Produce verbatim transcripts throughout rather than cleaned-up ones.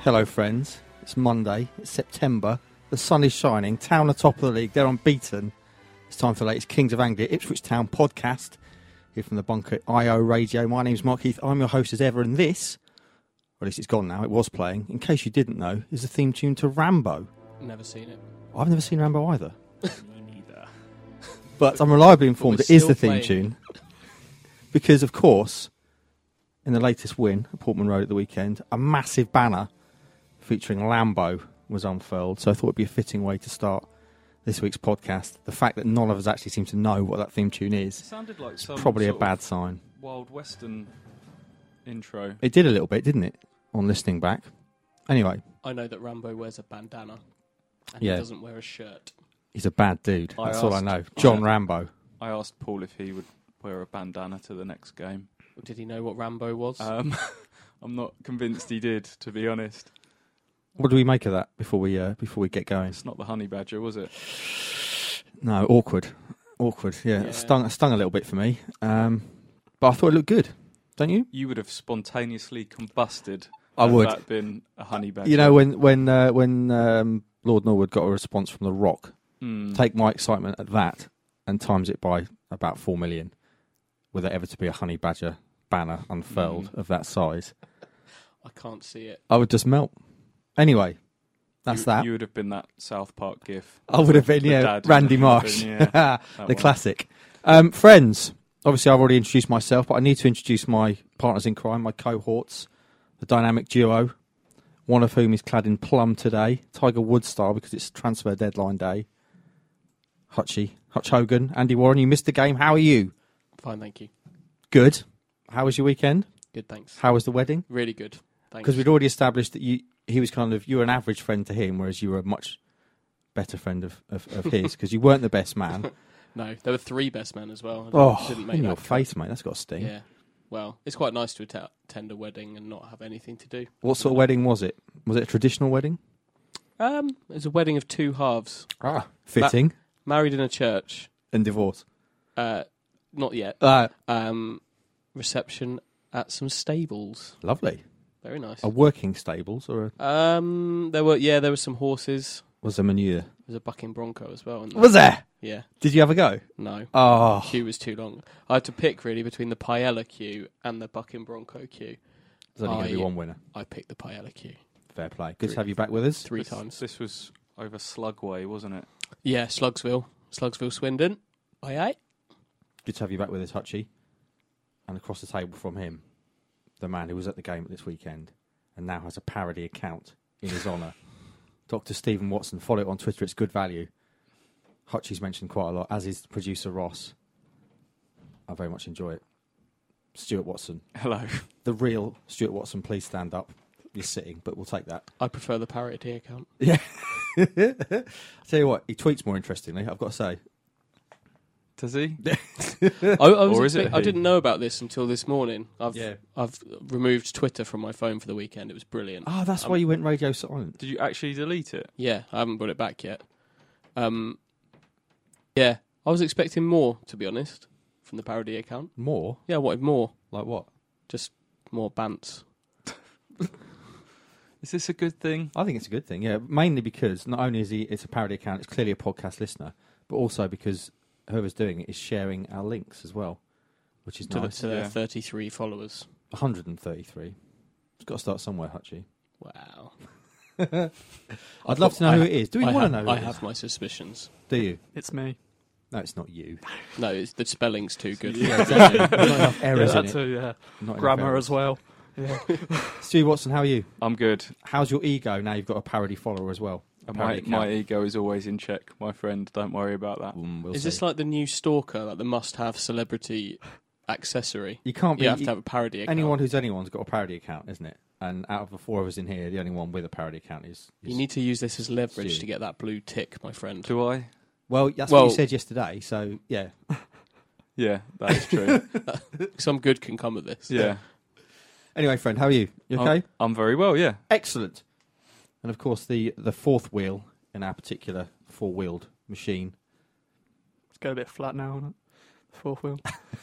Hello, friends. It's Monday. It's September. The sun is shining. Town are top of the league. They're unbeaten. It's time for the latest Kings of Anglia Ipswich Town podcast. Here from the bunker at I O Radio. My name's Mark Heath. I'm your host as ever. And this, or at least it's gone now, it was playing, in case you didn't know, is the theme tune to Rambo. Never seen it. I've never seen Rambo either. Me neither. But I'm reliably informed it is still the theme playing. tune. Because, of course, in the latest win at Portman Road at the weekend, a massive banner featuring Lambo was unfurled. So I thought it'd be a fitting way to start this week's podcast. The fact that none of us actually seem to know what that theme tune It is sounded like is some probably a sort bad of sign. Wild Western intro. It did a little bit, didn't it, on listening back? Anyway, I know that Rambo wears a bandana and Yeah. he doesn't wear a shirt. he's a bad dude. I That's all I asked- know. John I- Rambo. I asked Paul if he would wear a bandana to the next game. Did he know what Rambo was? Um, I'm not convinced he did, to be honest. What do we make of that before we uh, before we get going? It's not the honey badger, was it? No, awkward. Awkward, yeah. Yeah. It stung, it stung a little bit for me. Um, but I thought it looked good. Don't you? You would have spontaneously combusted. I had would. that been a honey badger. You know, when when uh, when um, Lord Norwood got a response from The Rock, Mm. take my excitement at that and times it by about four million. Were there ever to be a honey badger banner unfurled Mm. of that size, I can't see it. I would just melt. Anyway, that's you, that. You would have been that South Park gif. I would have been, The yeah, dad Randy would have Marsh, been, yeah, that the one. classic. Um, friends, obviously I've already introduced myself, but I need to introduce my partners in crime, my cohorts, the dynamic duo, one of whom is clad in plum today, Tiger Woods style because it's transfer deadline day. Hutchie, Hutch Hogan, Andy Warren, you missed the game. How are you? Fine, thank you. Good. How was your weekend? Good, thanks. How was the wedding? Really good. Thanks. Because we'd already established that you, he was kind of, you were an average friend to him, whereas you were a much better friend of, of, of his, because you weren't the best man. No, there were three best men as well. I didn't- Oh, didn't make in that your cut. face, mate. That's got to sting. Yeah. Well, it's quite nice to atta- attend a wedding and not have anything to do. What sort of wedding was it? Was it a traditional wedding? Um, it was a wedding of two halves. Ah, fitting. Married in a church. And divorce. Uh, not yet. Uh, Um, reception at some stables. lovely. Very nice. A working stables or a, Um, there were yeah, there were some horses. was there manure? There was a bucking bronco as well. wasn't there? Was there? Yeah. Did you have a go? No. Oh, Queue was too long. I had to pick really between the paella queue and the bucking bronco queue. there's only going to be I- one winner. I picked the paella queue Fair play. Good Three- to have you back with us. three This- times. This was over Slugway, wasn't it? Yeah, Slugsville, Slugsville, Swindon. Aye aye. Good to have you back with us, Hutchie. And across the table from him, the man who was at the game this weekend and now has a parody account in his honour, Doctor Stephen Watson. Follow it on Twitter. It's good value. Hutchie's mentioned quite a lot, as is producer Ross. I very much enjoy it. Stuart Watson. Hello. The real Stuart Watson, please stand up. You're sitting, but we'll take that. I prefer the parody account. Yeah. I'll tell you what, he tweets more interestingly, I've got to say. Does he? I, I, was Or is expect- it I he? didn't know about this until this morning. I've Yeah. I've removed Twitter from my phone for the weekend. It was brilliant. Oh, that's Um, why you went radio silent. Did you actually delete it? Yeah, I haven't brought it back yet. Um, yeah, I was expecting more, to be honest, from the parody account. More? Yeah, I wanted more. Like what? Just more bants. Is this a good thing? I think it's a good thing, yeah. Mainly because not only is he it's a parody account, it's clearly a podcast listener, but also because whoever's doing it is sharing our links as well, which is To, nice. the, to their Yeah. thirty-three followers. one hundred thirty-three. It's got to start somewhere, Hutchie. Wow. I'd love to know I who ha- it is. Do we I want to have- know who I it is? have my suspicions. Do you? It's me. No, it's not you. No, it's, the spelling's too good. Yeah, exactly. Not enough errors yeah, in that it. too, yeah. Not enough Grammar errors. as well. Yeah. Stu Watson, how are you? I'm good. How's your ego now you've got a parody follower as well? A My, parody my account? ego is always in check, my friend. Don't worry about that. Mm, we'll Is see. this like the new stalker, like the must-have celebrity accessory? You can't be... You have to have a parody account. anyone who's anyone's got a parody account, isn't it? And out of the four of us in here, the only one with a parody account is... is You need to use this as leverage Stu. to get that blue tick, my friend. Do I? Well, that's Well- what you said yesterday, so, yeah. Yeah, that is true. Some good can come of this. yeah. Anyway, friend, how are you? You okay? I'm, I'm very well, yeah. Excellent. And, of course, the, the fourth wheel in our particular four-wheeled machine. It's got a bit flat now, isn't it? The fourth wheel.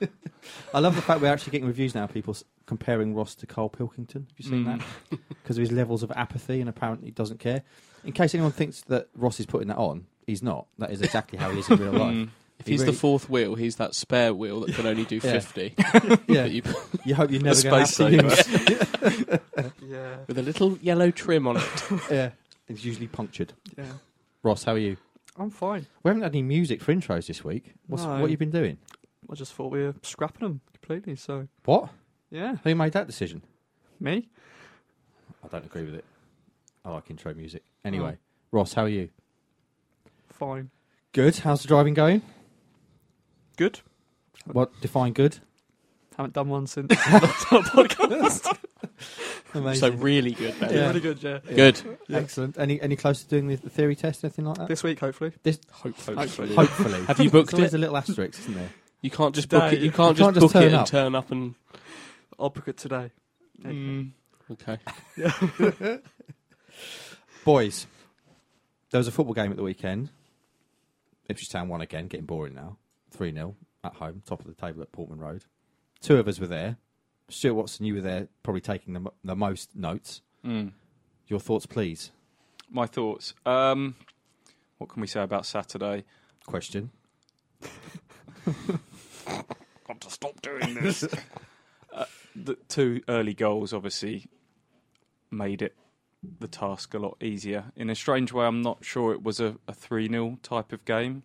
I love the fact we're actually getting reviews now. People s- comparing Ross to Carl Pilkington. Have you seen Mm. that? Because of his levels of apathy and apparently doesn't care. In case anyone thinks that Ross is putting that on, he's not. That is exactly how he is in real life. Mm. If He he's really- the fourth wheel, he's that spare wheel that can only do Yeah. fifty. Yeah, that you, you hope you're never A going to have space to saver. use. Yeah. with a little yellow trim on it. Yeah, it's usually punctured. Yeah. Ross, how are you? I'm fine. We haven't had any music for intros this week. What's, No. What have you been doing? I just thought we were scrapping them completely. So What? yeah, Who made that decision? me. I don't agree with it. I like intro music. Anyway, Ross, how are you? Fine. Good. How's the driving going? Good. What define good? Haven't done one since the podcast. Amazing. So really good, Ben. Yeah. Really good. Yeah. Good. Yeah. Excellent. Any any close to doing the, the theory test, anything like that? This week, hopefully. Hopefully. Hopefully. Hopefully. Have you booked There's always it? a little asterisk, isn't there? You can't just Today. book it. You can't You just can't just book turn it up. and turn up and. I'll book it today. Mm. Okay. Boys, there was a football game at the weekend. Ipswich Town won again, getting boring now. three nil at home, top of the table at Portman Road. Two of us were there. Stuart Watson, you were there, probably taking the, mo- the most notes. Mm. Your thoughts, please. My thoughts. Um, what can we say about Saturday? Question. Got to stop doing this. uh, the two early goals obviously made it the task a lot easier. In a strange way, I'm not sure it was a, a three nil type of game.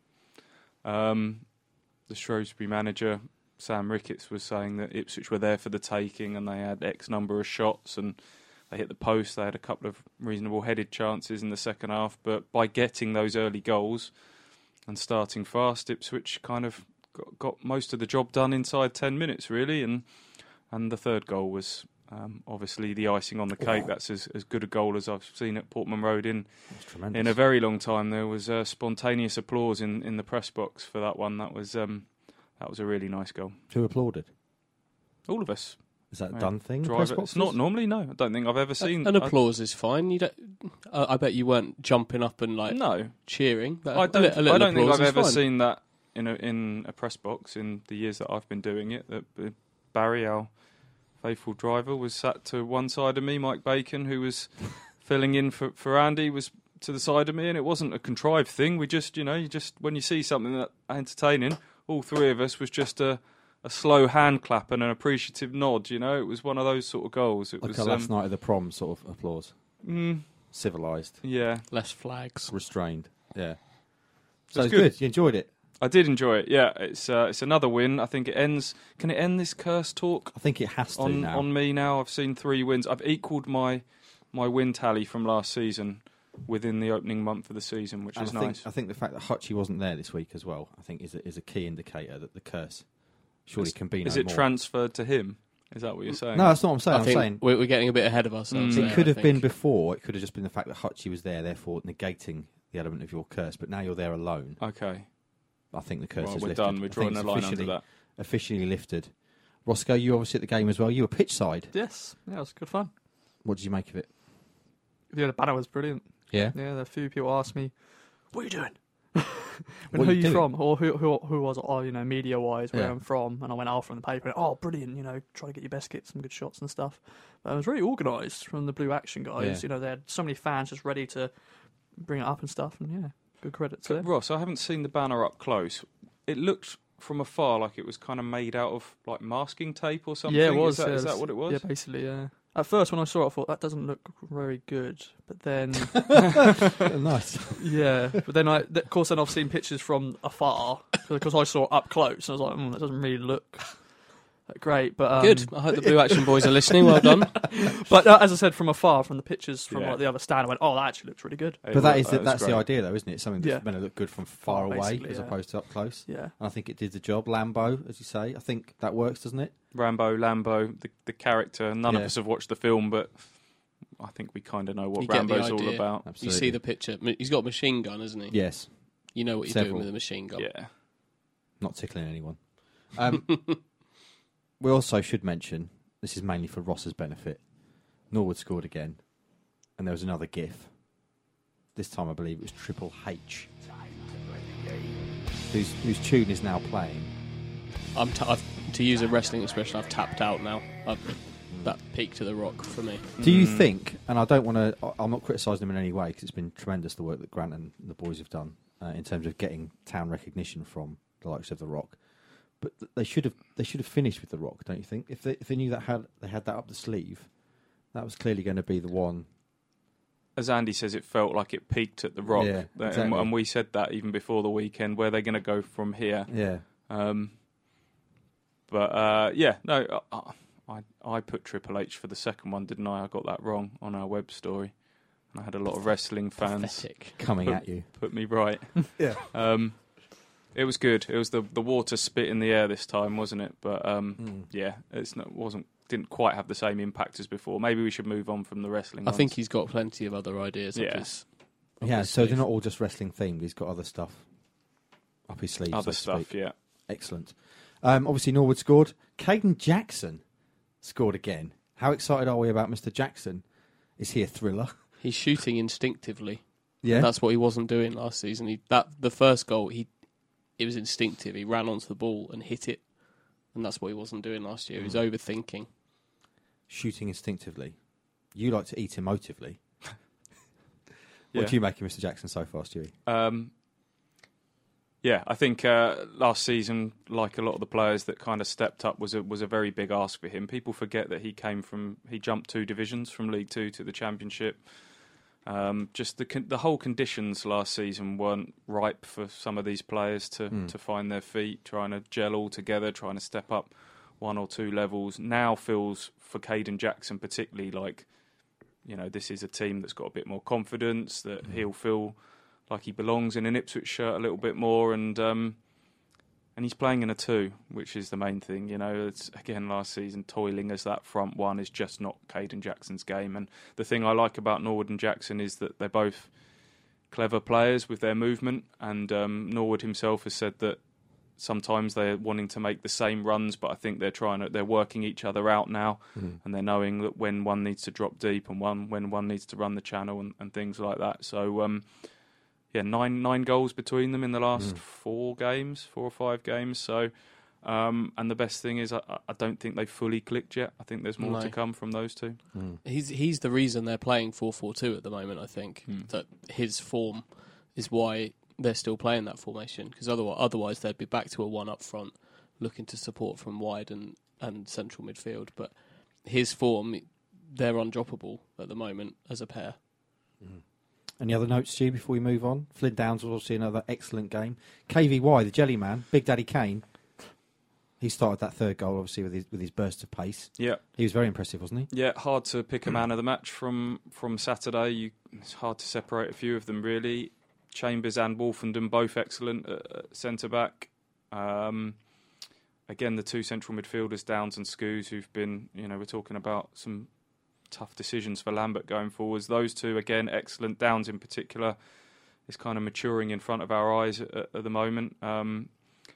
Um, the Shrewsbury manager, Sam Ricketts, was saying that Ipswich were there for the taking and they had X number of shots and they hit the post. They had a couple of reasonable headed chances in the second half, but by getting those early goals and starting fast, Ipswich kind of got, got most of the job done inside ten minutes, really. And and the third goal was um, obviously the icing on the cake. That's as, as good a goal as I've seen at Portman Road in That's tremendous. in a very long time. There was uh, spontaneous applause in, in the press box for that one. That was um, that was a really nice goal. Who applauded? All of us. Is that a Right. done thing? Drive press it. boxes? It's not normally, no. I don't think I've ever seen. An I- applause is fine. You don't. Uh, I bet you weren't jumping up and like no, cheering. But I a don't. li- a little I don't think applause I've is ever fine. seen that in a in a press box in the years that I've been doing it. That uh, Barry, our faithful driver, was sat to one side of me. Mike Bacon, who was filling in for for Andy, was to the side of me, and it wasn't a contrived thing. We just, you know, you just when you see something that entertaining, all three of us was just a. A slow hand clap and an appreciative nod. You know, it was one of those sort of goals. It Like was a last um, night of the prom sort of applause. mm, Civilised, yeah. Less flags. restrained. Yeah. So It's it's good. good. You enjoyed it. I did enjoy it. Yeah, it's uh, it's another win. I think it ends. Can it end this curse talk I think it has to on now. on me now? I've seen three wins. I've equalled my my win tally from last season within the opening month of the season, which And is I think, nice. I think the fact that Hutchie wasn't there this week as well, I think is a, is a key indicator that the curse surely Is- can be Is no it more. transferred to him? Is that what you're saying? No, that's not what I'm saying. I I'm think saying we're, we're getting a bit ahead of ourselves. Mm. there, it could I have been think. before. It could have just been the fact that Hutchie was there, therefore negating the element of your curse. But now you're there alone. Okay. I think the curse Right, is we're lifted. done. We're I think drawing it's a line under officially, that. officially lifted. Roscoe, you were obviously at the game as well. You were pitch side. Yes. Yeah, it was good fun. What did you make of it? Yeah, the banner was brilliant. Yeah. Yeah, a few people asked me, "What are you doing?" What when, who are are you you doing? from, or who who who was, oh, you know, media wise, where Yeah. I'm from, and I went, "Oh, from the paper." Oh, brilliant! You know, try to get your best, get some good shots and stuff. But it was really organised from the Blue Action guys. Yeah. You know, they had so many fans just ready to bring it up and stuff, and yeah, good credit to them. Ross, I haven't seen the banner up close. It looked from afar like it was kind of made out of like masking tape or something. Yeah, it was. Is that, yeah, is that it's- what it was? Yeah, basically, yeah. At first, when I saw it, I thought that doesn't look very good. But then, Nice. yeah. But then, I, th- of course, then I've seen pictures from afar because I saw it up close, and I was like, mm, that doesn't really look that great. But um, Good. I hope the Blue Action boys are listening. Well done. But uh, as I said, from afar, from the pictures from Yeah. like the other stand, I went, oh, that actually looks really good. It But that wa- is the, was that's the great. idea, though, isn't it? It's something that's Yeah. meant to look good from far Oh, away basically, as yeah. opposed to up close. Yeah. And I think it did the job. Lambo, as you say, I think that works, doesn't it? Rambo, Lambo, the the character. None Yeah. of us have watched the film, but I think we kind of know what You get the Rambo's all idea. about. You Absolutely. see the picture. M- He's got a machine gun, hasn't he? Yes. You know what you're Several. doing with a machine gun. Yeah. Not tickling anyone. Um, we also should mention, this is mainly for Ross's benefit, Norwood scored again, and there was another GIF. This time I believe it was Triple H, whose, whose tune is now playing. I'm t- I've, to use a wrestling expression, I've tapped out now. I've, that peak to the Rock for me. Do you Mm. think, and I don't want to, I'm not criticising them in any way because it's been tremendous the work that Grant and the boys have done uh, in terms of getting town recognition from the likes of the Rock, but th- they should have they should have finished with the Rock, don't you think? If they if they knew that had they had that up the sleeve, that was clearly going to be the one. As Andy says, it felt like it peaked at the Rock, Yeah, and, exactly. and we said that even before the weekend. Where they're going to go from here? Yeah, Um, but uh, yeah, no, I, I I put Triple H for the second one, didn't I? I got that wrong on our web story. And I had a lot of wrestling fans Pathetic. coming Put- at you. put me right. Yeah. Um, it was good. It was the the water spit in the air this time, wasn't it? But um, Mm. yeah, it's not wasn't didn't quite have the same impact as before. Maybe we should move on from the wrestling. I think ones. he's got plenty of other ideas. Yeah. Up his, up Yeah, his so sleeve. they're not all just wrestling themed. He's got other stuff up his sleeve. other so to stuff. speak. Yeah, Excellent. Um, obviously, Norwood scored. Caden Jackson scored again. How excited are we about Mister Jackson? Is he a thriller? He's shooting instinctively. Yeah. That's what he wasn't doing last season. He that the first goal, he it was instinctive. He ran onto the ball and hit it, and that's what he wasn't doing last year. He was Mm. overthinking. Shooting instinctively. You like to eat emotively. What Yeah. do you make of Mister Jackson so far, Stewie? Um, yeah, I think uh, last season, like a lot of the players that kind of stepped up, was a was a very big ask for him. People forget that he came from he jumped two divisions from League Two to the Championship. Um, just the con- the whole conditions last season weren't ripe for some of these players to, Mm. to find their feet, trying to gel all together, trying to step up one or two levels. Now feels for Caden Jackson particularly like, you know, this is a team that's got a bit more confidence, that Mm. he'll feel like he belongs in an Ipswich shirt a little bit more, and um, and he's playing in a two, which is the main thing. You know, it's again last season toiling as that front one is just not Caden Jackson's game. And the thing I like about Norwood and Jackson is that they're both clever players with their movement, and um, Norwood himself has said that sometimes they're wanting to make the same runs, but I think they're trying to they're working each other out now, Mm. and they're knowing that when one needs to drop deep and one when one needs to run the channel and, and things like that. So um, yeah, nine nine goals between them in the last Mm. four games, four or five games. So um, and the best thing is I, I don't think they've fully clicked yet. I think there's more No. to come from those two. Mm. He's he's the reason they're playing four four two at the moment. I think Hmm. that his form is why they're still playing that formation, because otherwise, otherwise they'd be back to a one up front, looking to support from wide and, and central midfield. But his form, they're undroppable at the moment as a pair. Any other notes, Stu, before we move on? Flynn Downs was obviously another excellent game. K V Y, the Jelly Man, Big Daddy Kane, he started that third goal, obviously, with his, with his burst of pace. Yeah. He was very impressive, wasn't he? Yeah, hard to pick a man of the match from from Saturday. You, it's hard to separate a few of them, really. Chambers and Wolfenden both excellent at, at centre back. Um, again, the two central midfielders, Downs and Scoos, who've been, you know, we're talking about some tough decisions for Lambert going forwards. Those two, again, excellent. Downs in particular is kind of maturing in front of our eyes at, at the moment. Um,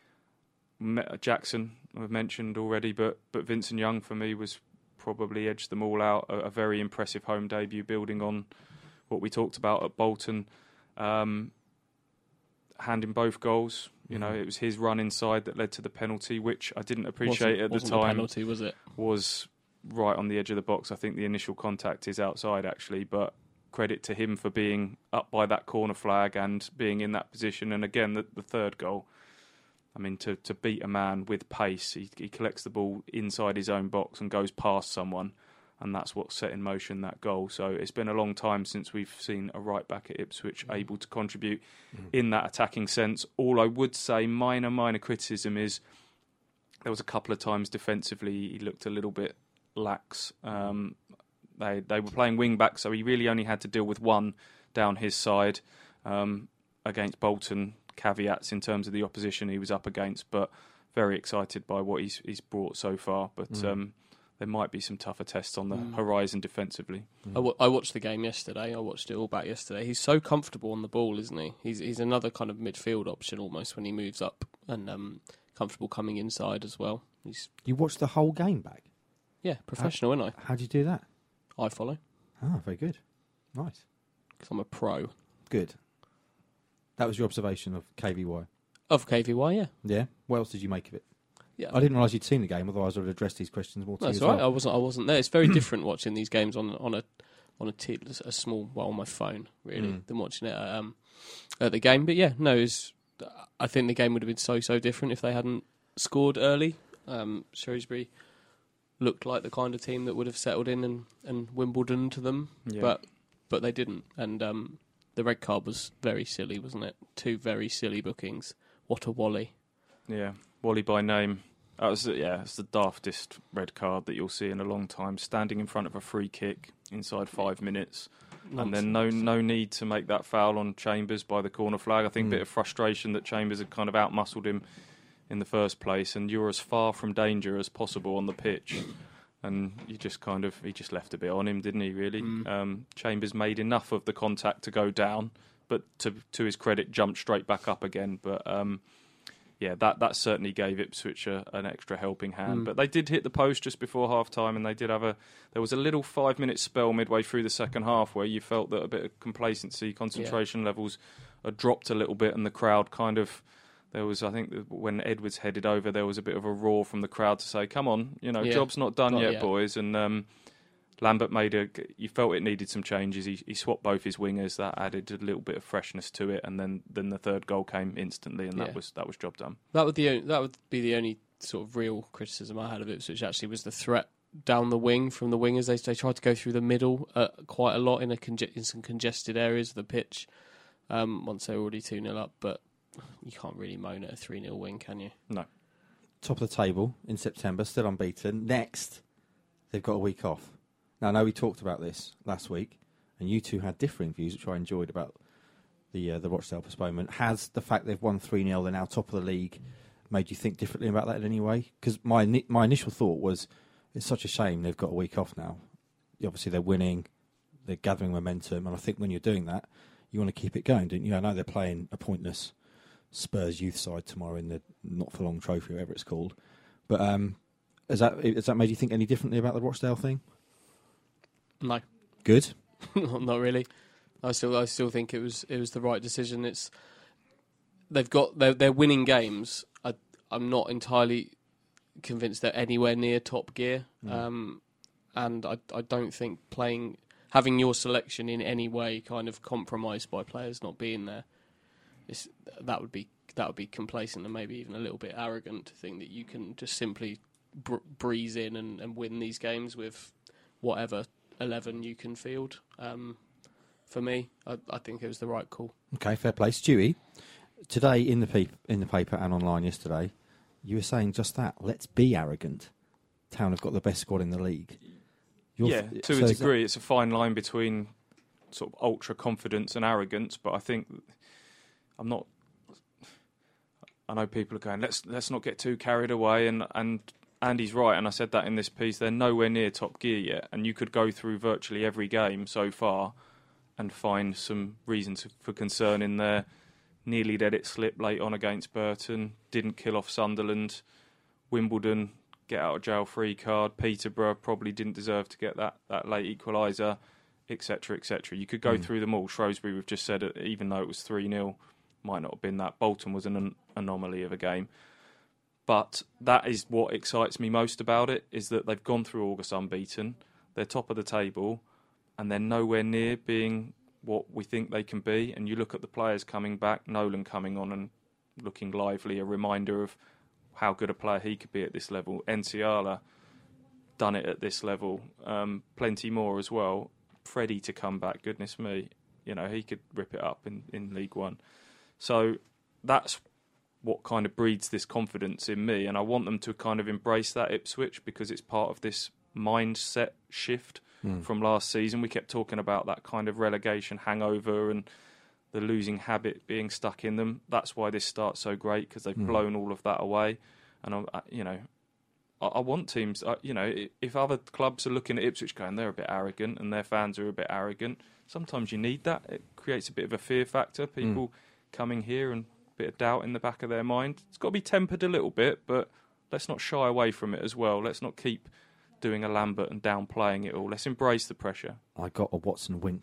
Jackson, I've mentioned already, but but Vincent Young for me was probably edged them all out. A, a very impressive home debut, building on what we talked about at Bolton. Um, handing both goals, you know, it was his run inside that led to the penalty, which I didn't appreciate Wasn't- at the wasn't time. a penalty, was it? Was right on the edge of the box. I think the initial contact is outside actually, but credit to him for being up by that corner flag and being in that position. And again, the, the third goal, I mean, to, to beat a man with pace, he, he collects the ball inside his own box and goes past someone, and that's what set in motion that goal. So it's been a long time since we've seen a right back at Ipswich mm. able to contribute mm. in that attacking sense. All I would say, minor, minor criticism is there was a couple of times defensively he looked a little bit lax. Um, they they were playing wing back, so he really only had to deal with one down his side um, against Bolton. Caveats in terms of the opposition he was up against, but very excited by what he's he's brought so far. But mm. um, there might be some tougher tests on the mm. horizon defensively. Mm. I, w- I watched the game yesterday. I watched it all back yesterday. He's so comfortable on the ball, isn't he? He's he's another kind of midfield option almost when he moves up, and um, comfortable coming inside as well. He's You watched the whole game back? Yeah, professional, how, isn't I? How do you do that? I follow. Ah, very good. Nice. Because I'm a pro. Good. That was your observation of K V Y? Of K V Y, yeah. Yeah. What else did you make of it? Yeah, I didn't realise you'd seen the game. Otherwise, I would have addressed these questions more to that's you. all as right. well. I wasn't. I wasn't there. It's very different watching these games on on a on a, t- a small, well, on my phone really, Mm. than watching it at, um, at the game. But yeah, no, it was, I think the game would have been so so different if they hadn't scored early. Um, Shrewsbury looked like the kind of team that would have settled in and, and Wimbledon to them, Yeah. but but they didn't. And um, the red card was very silly, wasn't it? Two very silly bookings. What a Wally! Yeah, Wally by name. That was, yeah, it's the daftest red card that you'll see in a long time. Standing in front of a free kick inside five minutes, and then no no need to make that foul on Chambers by the corner flag. I think Mm. a bit of frustration that Chambers had kind of outmuscled him in the first place, and you were as far from danger as possible on the pitch. And you just kind of, he just left a bit on him, didn't he, really? Mm. Um, Chambers made enough of the contact to go down, but to to his credit, jumped straight back up again. But um, yeah, that, that certainly gave Ipswich a, an extra helping hand. Mm. But they did hit the post just before half-time, and they did have a, there was a little five-minute spell midway through the second half where you felt that a bit of complacency, concentration yeah. levels had dropped a little bit, and the crowd kind of, there was, I think, when Edwards headed over, there was a bit of a roar from the crowd to say, come on, you know, Yeah. job's not done Not yet, yet. boys. And um, Lambert made a, you felt it needed some changes. He, he swapped both his wingers. That added a little bit of freshness to it. And then, then the third goal came instantly, and Yeah. that was that was job done. That would the only, that would be the only sort of real criticism I had of Ipswich. Actually, was the threat down the wing from the wingers. They they tried to go through the middle uh, quite a lot in a conge- in some congested areas of the pitch. Um, once they were already two nil up, but you can't really moan at a three nil win, can you? No. Top of the table in September, still unbeaten. Next, they've got a week off. Now, I know we talked about this last week, and you two had differing views, which I enjoyed, about the uh, the Rochdale postponement. Has the fact they've won three nil, they're now top of the league, made you think differently about that in any way? Because my ini- my initial thought was, it's such a shame they've got a week off now. Obviously, they're winning, they're gathering momentum, and I think when you're doing that, you want to keep it going, don't you? I know they're playing a pointless Spurs youth side tomorrow in the not-for-long trophy, whatever it's called. But um, has that has that made you think any differently about the Rochdale thing? No, Good. not really. I still I still think it was it was the right decision. It's they've got they're, they're winning games. I I'm not entirely convinced they're anywhere near top gear, Mm. um, and I I don't think playing having your selection in any way kind of compromised by players not being there. It's, that would be that would be complacent and maybe even a little bit arrogant to think that you can just simply br- breeze in and, and win these games with whatever eleven you can field. Um, for me, I, I think it was the right call. Okay, fair play. Stewie, today in the pe- in the paper and online yesterday, you were saying just that. Let's be arrogant. Town have got the best squad in the league. You're yeah, th- to so a is that- degree, it's a fine line between sort of ultra confidence and arrogance. But I think I'm not. I know people are going, let's let's not get too carried away, and and Andy's right, and I said that in this piece. They're nowhere near top gear yet, and you could go through virtually every game so far and find some reasons for concern in there. Nearly let it slip late on against Burton, didn't kill off Sunderland, Wimbledon get out of jail free card, Peterborough probably didn't deserve to get that, that late equaliser, et cetera, et cetera. You could go Mm. through them all. Shrewsbury, we've just said, it, even though it was three nil, might not have been that. Bolton was an, an anomaly of a game. But that is what excites me most about it, is that they've gone through August unbeaten, they're top of the table, and they're nowhere near being what we think they can be. And you look at the players coming back, Nolan coming on and looking lively, a reminder of how good a player he could be at this level. Enciala, done it at this level. Um, plenty more as well. Freddie to come back, goodness me. You know, he could rip it up in, in League One. So that's what kind of breeds this confidence in me, and I want them to kind of embrace that, Ipswich, because it's part of this mindset shift Mm. from last season. We kept talking about that kind of relegation hangover and the losing habit being stuck in them. That's why this start's so great, because they've Mm. blown all of that away. And I, I, you know, I, I want teams. I, you know, if other clubs are looking at Ipswich going, they're a bit arrogant, and their fans are a bit arrogant. Sometimes you need that. It creates a bit of a fear factor. People Mm. coming here and a bit of doubt in the back of their mind. It's got to be tempered a little bit, but let's not shy away from it as well. Let's not keep doing a Lambert and downplaying it all. Let's embrace the pressure. I got a Watson wink then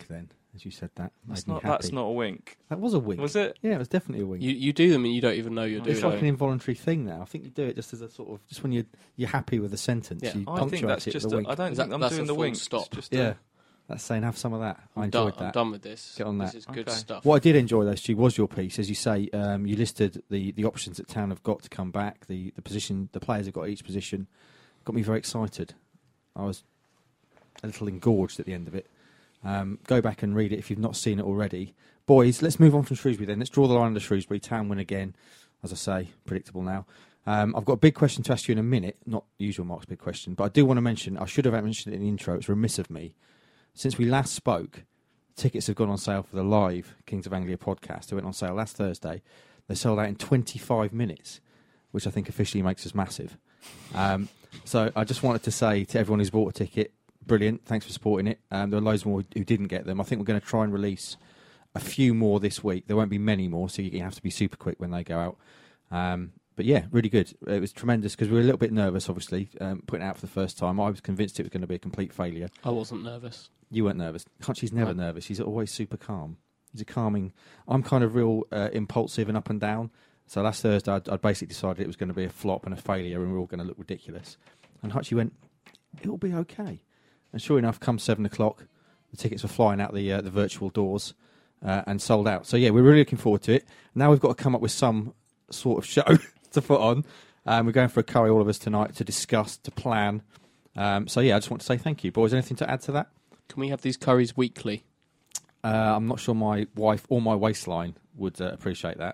as you said that. That's Made me not. happy. That's not a wink. That was a wink. Was it? Yeah, it was definitely a wink. You you do them and you don't even know you're doing It's Okay. like it. an involuntary thing now. I think you do it just as a sort of just when you you're happy with a sentence. Yeah. You I punctuate think that's it just. with a A, wink. I don't Is think that- I'm that's doing a the full wink. stop. It's just a- yeah, that's saying have some of that. I I'm enjoyed done, I'm that. done with this. Get on this that. is good Okay. stuff. What I did enjoy though, Stu, was your piece. As you say, um, you listed the, the options that Town have got to come back, the, the position, the players have got at each position. Got me very excited. I was a little engorged at the end of it. Um, go back and read it if you've not seen it already. Boys, let's move on from Shrewsbury then. Let's draw the line under Shrewsbury. Town win again, as I say, predictable now. Um, I've got a big question to ask you in a minute, not usual Mark's big question, but I do want to mention, I should have mentioned it in the intro, it's remiss of me. Since we last spoke, tickets have gone on sale for the live Kings of Anglia podcast. It went on sale last Thursday. They sold out in twenty-five minutes, which I think officially makes us massive. Um, so I just wanted to say to everyone who's bought a ticket, brilliant, thanks for supporting it. Um, there are loads more who didn't get them. I think we're going to try and release a few more this week. There won't be many more, so you have to be super quick when they go out. Um, but yeah, really good. It was tremendous because we were a little bit nervous, obviously, um, putting it out for the first time. I was convinced it was going to be a complete failure. I wasn't nervous. You weren't nervous. She's never No. nervous. She's always super calm. He's a calming. I'm kind of real uh, impulsive and up and down. So last Thursday, I'd, I'd basically decided it was going to be a flop and a failure, and we we're all going to look ridiculous. And Hutchie went, "It'll be okay." And sure enough, come seven o'clock, the tickets were flying out the uh, the virtual doors uh, and sold out. So yeah, we're really looking forward to it. Now we've got to come up with some sort of show to put on. Um, we're going for a curry, all of us tonight, to discuss, to plan. Um, so yeah, I just want to say thank you, boys. Anything to add to that? Can we have these curries weekly? Uh, I'm not sure my wife or my waistline would uh, appreciate that.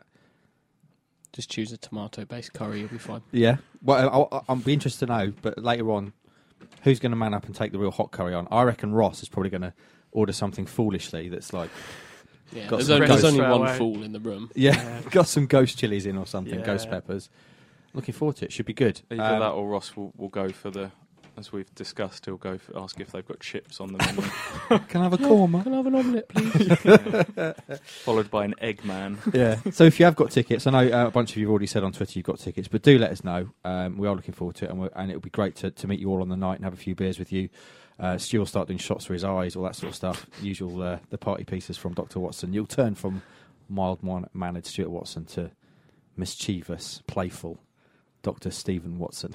Just choose a tomato-based curry, you'll be fine. Yeah. Well, I'll, I'll, I'll be interested to know, but later on, who's going to man up and take the real hot curry on? I reckon Ross is probably going to order something foolishly that's like, Yeah, Got there's some only, ghost there's only straight one away. fool in the room. yeah, Yeah. got some ghost chilies in or something, ghost Yeah. peppers. Looking forward to it. Should be good. Either Um, that or Ross will, will go for the, as we've discussed, he'll go for, ask if they've got chips on the menu. Can I have a korma? Can I have an omelette, please? Followed by an egg man. Yeah. So if you have got tickets, I know uh, a bunch of you have already said on Twitter you've got tickets, but do let us know. Um, we are looking forward to it, and, we're, and it'll be great to, to meet you all on the night and have a few beers with you. Uh, Stu will start doing shots for his eyes, all that sort of stuff. Usual uh, the party pieces from Doctor Watson. You'll turn from mild-mannered Stuart Watson to mischievous, playful Doctor Stephen Watson.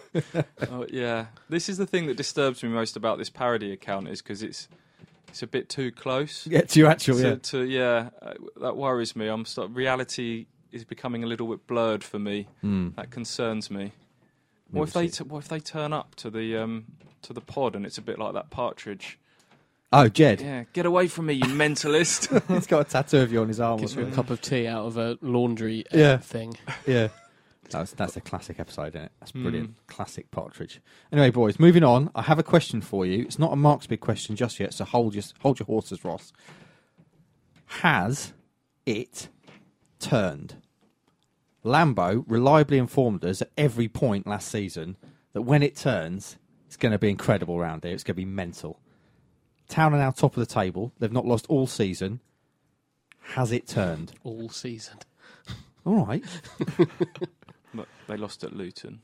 Oh, yeah, this is the thing that disturbs me most about this parody account is because it's it's a bit too close. Yeah, to your actual, to, yeah. to yeah, uh, that worries me. I'm start, reality is becoming a little bit blurred for me. Mm. That concerns me. What We'll if they see. t- what if they turn up to the um to the pod and it's a bit like that partridge? Oh, Jed. Yeah, get away from me, you mentalist. He's got a tattoo of you on his arm. Gives or you a something. cup of tea out of a laundry uh, Yeah. thing. Yeah. That's, that's a classic episode, isn't it? That's brilliant. Mm. Classic Partridge. Anyway, boys, moving on. I have a question for you. It's not a Mark's big question just yet, so hold your, hold your horses, Ross. Has it turned? Lambo reliably informed us at every point last season that when it turns, it's going to be incredible round here. It's going to be mental. Town are now top of the table. They've not lost all season. Has it turned? All season. All right. But they lost at Luton.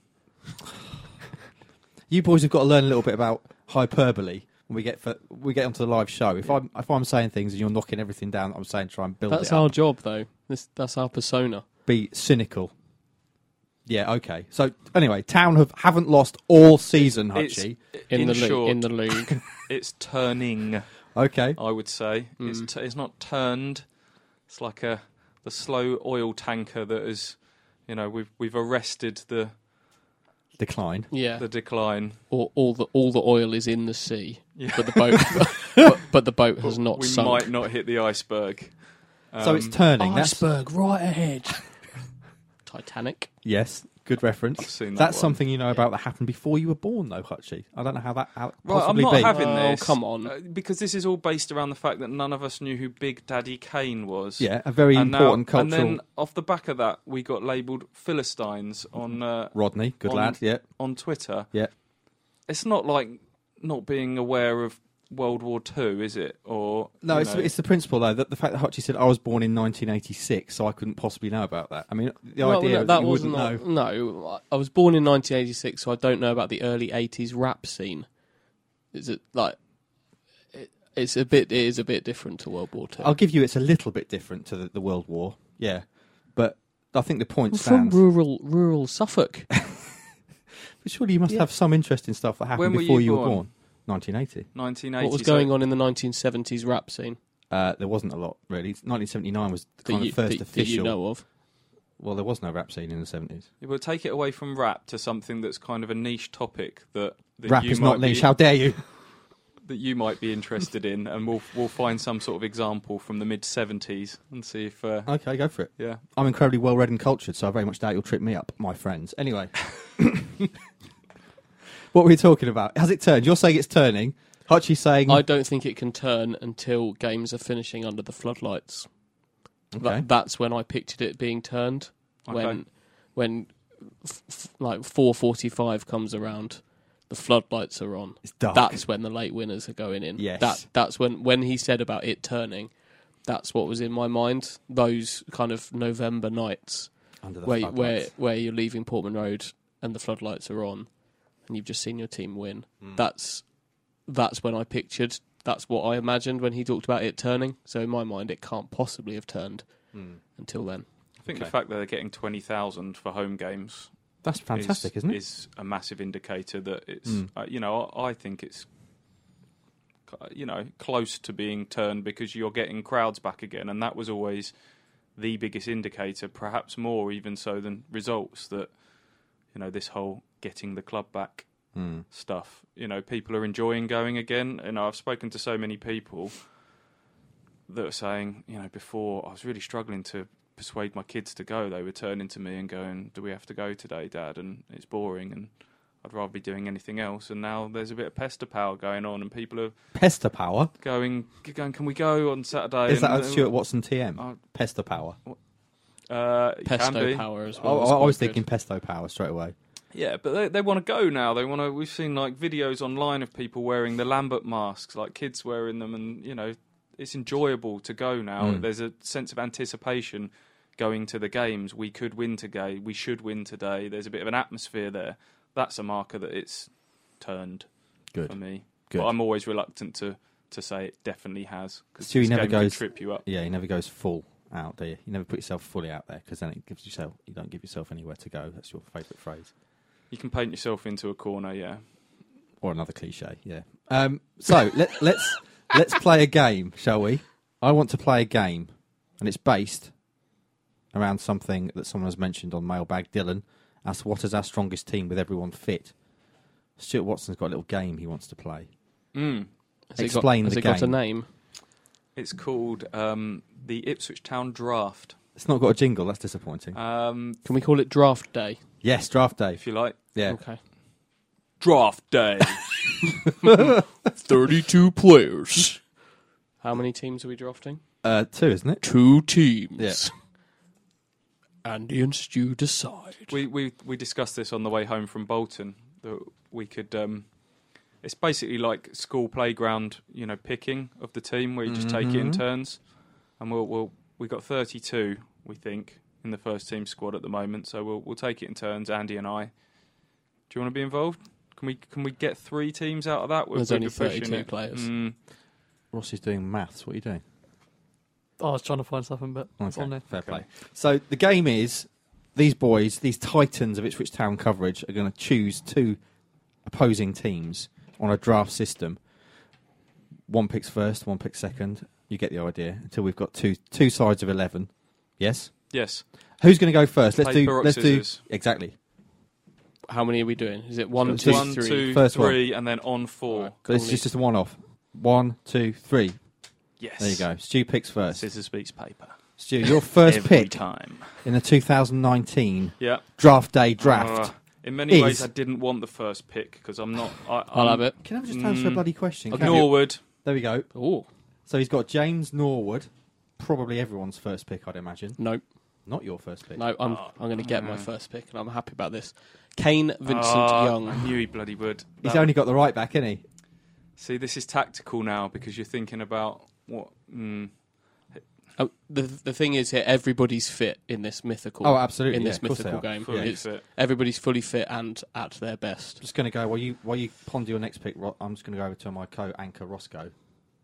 You boys have got to learn a little bit about hyperbole when we get for, we get onto the live show. If I'm if I'm saying things and you're knocking everything down, I'm saying try and build That's it our up. job, though. This, that's our persona. Be cynical. Yeah, okay. So anyway, Town have haven't lost all season, It's- Hutchie. In, in the short, league, in the league. it's turning. Okay. I would say Mm. it's t- it's not turned. It's like a the slow oil tanker that is, you know, we've we've arrested the Decline. Yeah. the decline. Or all the all the oil is in the sea, Yeah. but the boat, but, but the boat has not we sunk. might not hit the iceberg. so it's Um, turning. That's, Iceberg right ahead. Titanic. yes, good reference. I've seen that That's one. something you know about that happened before you were born, though, Hutchie. I don't know how that how it Right, I'm possibly not be. having Oh, this. come on. uh, because this is all based around the fact that none of us knew who Big Daddy Kane was. Yeah, a very and important now, cultural. And then off the back of that, we got labelled Philistines on uh, Rodney, good on- lad. Yeah, on Twitter. yeah. It's not like not being aware of World War Two, is it? Or No, you it's know, it's the principle though that the fact that Hutchie said I was born in nineteen eighty-six, so I couldn't possibly know about that. I mean, the Well, idea no, that, that you wasn't. wouldn't know. No, I was born in nineteen eighty-six, so I don't know about the early eighties rap scene. Is it like? It, It's a bit. It is a bit different to World War Two. I'll give you it's a little bit different to the, the World War, yeah. But I think the point I'm from stands. rural, rural Suffolk. But surely you must Yeah. have some interesting stuff that happened When were before you you were born? born. nineteen eighty. nineteen eighty. What was going on in the nineteen seventies rap scene Uh, there wasn't a lot, really. nineteen seventy-nine was the that kind you, of first that, official. that you know of? Well, there was no rap scene in the seventies. It will take it away from rap to something that's kind of a niche topic that, that Rap you is might not niche. be, How dare you? that you might be interested in, and we'll we'll find some sort of example from the mid seventies and see if uh, Okay, go for it. yeah. I'm incredibly well read and cultured, so I very much doubt you'll trip me up, my friends. Anyway, what were we talking about? Has it turned? You're saying it's turning. Hutchie's saying. I don't think it can turn until games are finishing under the floodlights. Okay. That, that's when I pictured it being turned. When, Okay. when f- f- like four forty-five comes around, the floodlights are on. It's dark. That's when the late winners are going in. Yes. That that's when when he said about it turning. That's what was in my mind. Those kind of November nights Under the where where floodlights. where you're leaving Portman Road and the floodlights are on, and you've just seen your team win. Mm. That's that's when I pictured. That's what I imagined when he talked about it turning. So in my mind, it can't possibly have turned Mm. until then. I think Okay. the fact that they're getting twenty thousand for home games That's fantastic, is, isn't it? is a massive indicator that it's, Mm. uh, you know, I, I think it's, uh, you know, close to being turned because you're getting crowds back again, and that was always the biggest indicator, perhaps more even so than results, that, you know, this whole getting the club back Mm. stuff. You know, people are enjoying going again. And I've spoken to so many people that are saying, you know, before I was really struggling to persuade my kids to go. They were turning to me and going, "Do we have to go today, Dad?" And it's boring, and I'd rather be doing anything else. And now there's a bit of pester power going on, and people are Pester power. going, going, "Can we go on Saturday?" Is that and, a Stuart Watson T M? uh, Pester power. Uh, it can Pesto be. power as Oh, well. I, I was quite thinking good. pesto power straight away. Yeah, but they they want to go now. They want to. We've seen like videos online of people wearing the Lambert masks, like kids wearing them, and you know, it's enjoyable to go now. Mm. There's a sense of anticipation going to the games. We could win today. We should win today. There's a bit of an atmosphere there. That's a marker that it's turned Good. for me. Good. But I'm always reluctant to, to say it definitely has, because Stewie this never game can goes- trip you up. Yeah, he never goes full out, do you? You never put yourself fully out there because then it gives yourself. You don't give yourself anywhere to go. That's your favourite phrase. You can paint yourself into a corner, yeah. Or another cliche, yeah. Um, so let, let's let's play a game, shall we? I want to play a game, and it's based around something that someone has mentioned on Mailbag. Dylan asked, "What is our strongest team with everyone fit?" Stuart Watson's got a little game he wants to play. Mm. Has it Explain got, has the it got a game. name? It's called um, the Ipswich Town Draft, It's not got a jingle. That's disappointing. um, Can we call it Draft Day? yes, draft day. if you like. Yeah, Okay. Draft Day. thirty-two players. How many teams are we drafting? uh, two, isn't it? Two teams. Yeah. Andy and Stu decide. we, we we discussed this on the way home from Bolton, that we could. Um, it's basically like school playground, you know, picking of the team where you just take it in Mhm. turns, and we'll we'll we got thirty-two, we think, in the first team squad at the moment. So we'll we'll take it in turns, Andy and I. Do you want to be involved? Can we can we get three teams out of that? We're- There's we're only pushing thirty-two it. players. Mm, Ross is doing maths. What are you doing? I was trying to find something, but it's Okay, on there. fair Okay. play. So the game is these boys, these titans of Ipswich Town coverage, are going to choose two opposing teams on a draft system. One picks first, one picks second. You get the idea. Until we've got two two sides of eleven. Yes. yes. Who's going to go first? Let's Paper, do. rock, Let's scissors. do exactly. How many are we doing? Is it one, So two, One, three? two, First one. three, and then on four. Alright. This is Cool. just, just a one-off. One, two, three. Yes. There you go. Stu picks first. Scissors beats paper. Stu, your first Every pick time. in the two thousand nineteen Yeah. draft day draft. Uh, in many is- ways, I didn't want the first pick because I'm not. I, I'll I'm- have it. Can I just answer a Mm. bloody question? Can you? Norwood. There we go. Oh, So he's got James Norwood, probably everyone's first pick, I'd imagine. no. Not your first pick. No, I'm Oh, I'm going to get my no. first pick, and I'm happy about this. Kane Vincent Ah, Young. I knew he bloody would. He's That- only got the right back, isn't he? See, this is tactical now because you're thinking about what. Mm, Oh, the the thing is here, everybody's fit in this mythical. Oh, absolutely. In yeah, this of course they mythical are. game, fully it's, fit. everybody's fully fit and at their best. Just going to go, while you, while you ponder your next pick, Ro- I'm just going to go over to my co-anchor, Roscoe.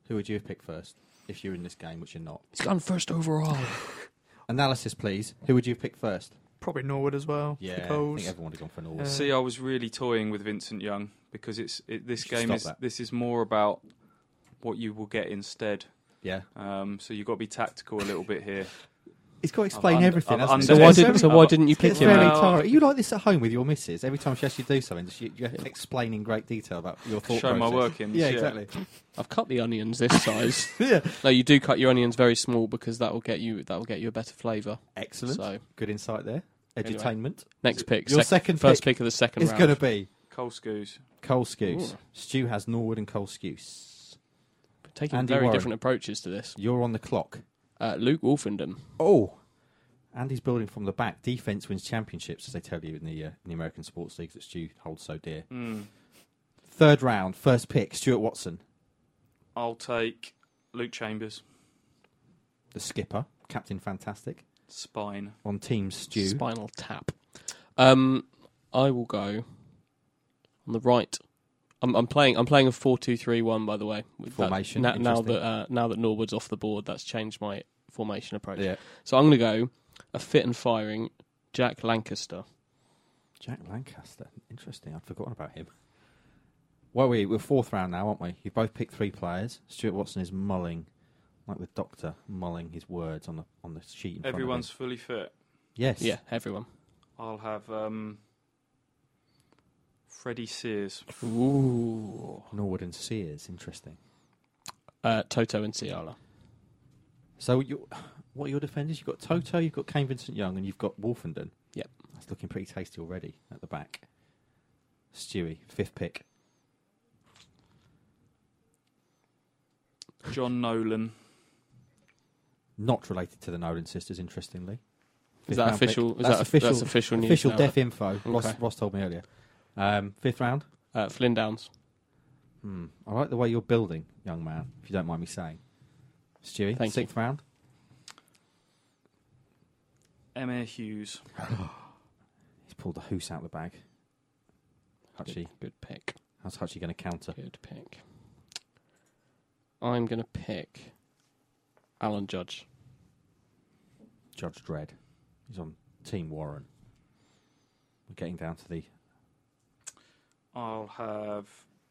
Who would you have picked first if you're in this game, which you're not? He's gone first overall. Analysis, please. Who would you have picked first? Probably Norwood as well. Yeah, for I Coles. think everyone would have gone for Norwood. Yeah. See, I was really toying with Vincent Young because it's it, this Should game stop is that. this is more about what you will get instead. Yeah. Um, so you've got to be tactical a little bit here. He's got to explain I've un- everything. I've hasn't he? So why It's didn't very- so why didn't you pick It's him? very Well- tiring. Are you like this at home with your missus? Every time she asks you to do something, you, you have to explain in great detail about your thought Show my process. workings. Yeah, yeah. exactly. I've cut the onions this size. yeah. No, you do cut your onions very small because that will get you that will get you a better flavour. Excellent. So Good insight there. Anyway. Edutainment. next pick, Your sec- second first pick pick of the second It's round. going to be Cole Scoos. Cole Scouse. Ooh. Stu has Norwood and Cole Scouse. Taking Andy very Warren. different approaches to this. You're on the clock. Uh, Luke Wolfenden. Oh. Andy's building from the back. Defense wins championships, as they tell you in the uh, in the American sports leagues that Stu holds so dear. Mm. Third round, first pick, Stuart Watson, I'll take Luke Chambers. the skipper, Captain Fantastic, Spine. on Team Stu. Spinal Tap. Um, I will go on the right. I'm, I'm playing. I'm playing a four two three one. By the way, with that- Formation, na- now interesting. that uh, now that Norwood's off the board, that's changed my formation approach. Yeah. So I'm going to go a fit and firing Jack Lancaster. Jack Lancaster. Interesting. I'd forgotten about him. Well, we, we're fourth round now, aren't we? You've both picked three players. Stuart Watson is mulling, like the doctor, mulling his words on the on the sheet in front Everyone's of him. fully fit. Yes. Yeah, everyone. I'll have um, Freddie Sears. Ooh. Norwood and Sears. Interesting. Uh, Toto and Ciala. So you, what are your defenders? You've got Toto, you've got Kane Vincent-Young, and you've got Wolfenden. Yep. That's looking pretty tasty already at the back. Stewie, fifth pick. John Nolan. Not related to the Nolan sisters, interestingly. Is Fifth that round pick. official? Is That's that official? That's official news. Official now. deaf info. Ross, Okay. Ross told me earlier. Um, fifth round. Uh, Flynn Downs. Hmm. I like the way you're building, young man, if you don't mind me saying. Stewie, Thank sixth round. Emma Hughes. He's pulled the hoose out of the bag. Hutchie, Good, good pick. how's Hutchie going to counter? Good pick. I'm going to pick Alan Judge. Judge Dredd. He's on Team Warren. We're getting down to the... I'll have.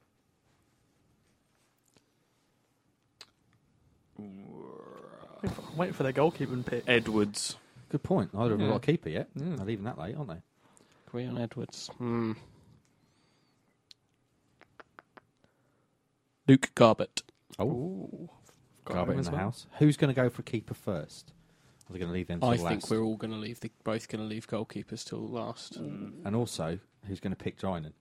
I'm waiting for their goalkeeping pick. Edwards. Good point. Neither of them Yeah. got a keeper yet. Yeah. Not even that late, aren't they? Creon Edwards. Hmm. Luke Garbett. Oh, Ooh. Got Garbett him in as the well. house. Who's going to go for keeper first? Are they going to leave them till I last? think we're all going to leave. The, both going to leave goalkeepers till last. And also, who's going to pick Drinan?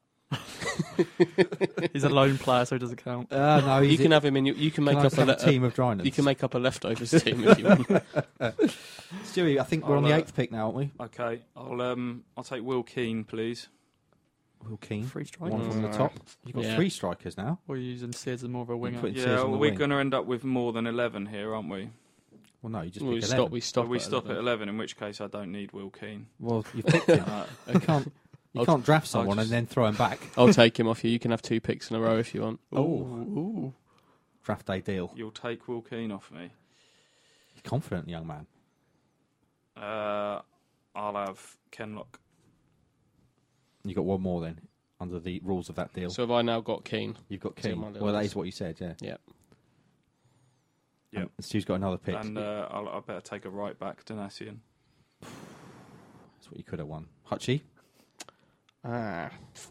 He's a lone player, so he doesn't count. Uh, no, You can have him in. Your, you can make can I up just a, have le- a team of Drinans. You can make up a leftovers team if you want. Stewie, I think we're on I'll, the uh, eighth pick now, aren't we? Okay. I'll um. I'll take Will Keane, please. Will Keane. Free strike. One from the top. You've got Yeah. three strikers now. Or you're using Sears as more of a winger. put- It says Yeah, on well, the we're wing. going to end up with more than eleven here, aren't we? Well, no, you just we pick stop. eleven. We stop. Well, we at stop eleven. at eleven, in which case I don't need Will Keane. Well, you've picked him. Uh, You can't. You I'll- can't draft I'll someone just- and then throw him back. I'll take him off you. You can have two picks in a row if you want. Oh, Ooh. draft day deal. you'll take Will Keane off me. You're confident, young man. Uh, I'll have Kenlock. You got one more then under the rules of that deal. So have I now got Keane? You've got it's in Keane. my little Well, that list. is what you said, yeah. Yeah. Yep. And Stu's got another pick. And uh, I'll, I better take a right back, Donatian. That's what you could have won. Hutchie. Ah.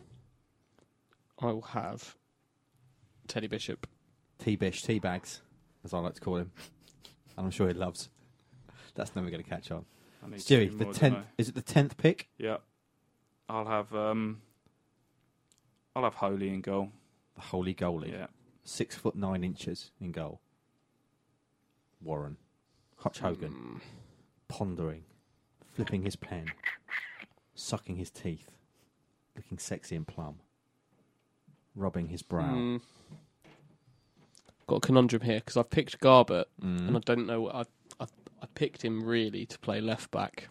I will have Teddy Bishop. T-Bish, T-Bags, as I like to call him. And I'm sure he loves. That's never going to catch on. I need Stewie, two the more, don't tenth. I? Is it the tenth pick? Yeah. I'll have um. I'll have Holy in goal. The holy goalie. Yeah. Six foot nine inches in goal. Warren. Hutch Hogan. Mm. Pondering. Flipping his pen. Sucking his teeth. Looking sexy and plumb. Rubbing his brow. Mm. Got a conundrum here because I've picked Garbett Mm. and I don't know. I I I picked him really to play left back.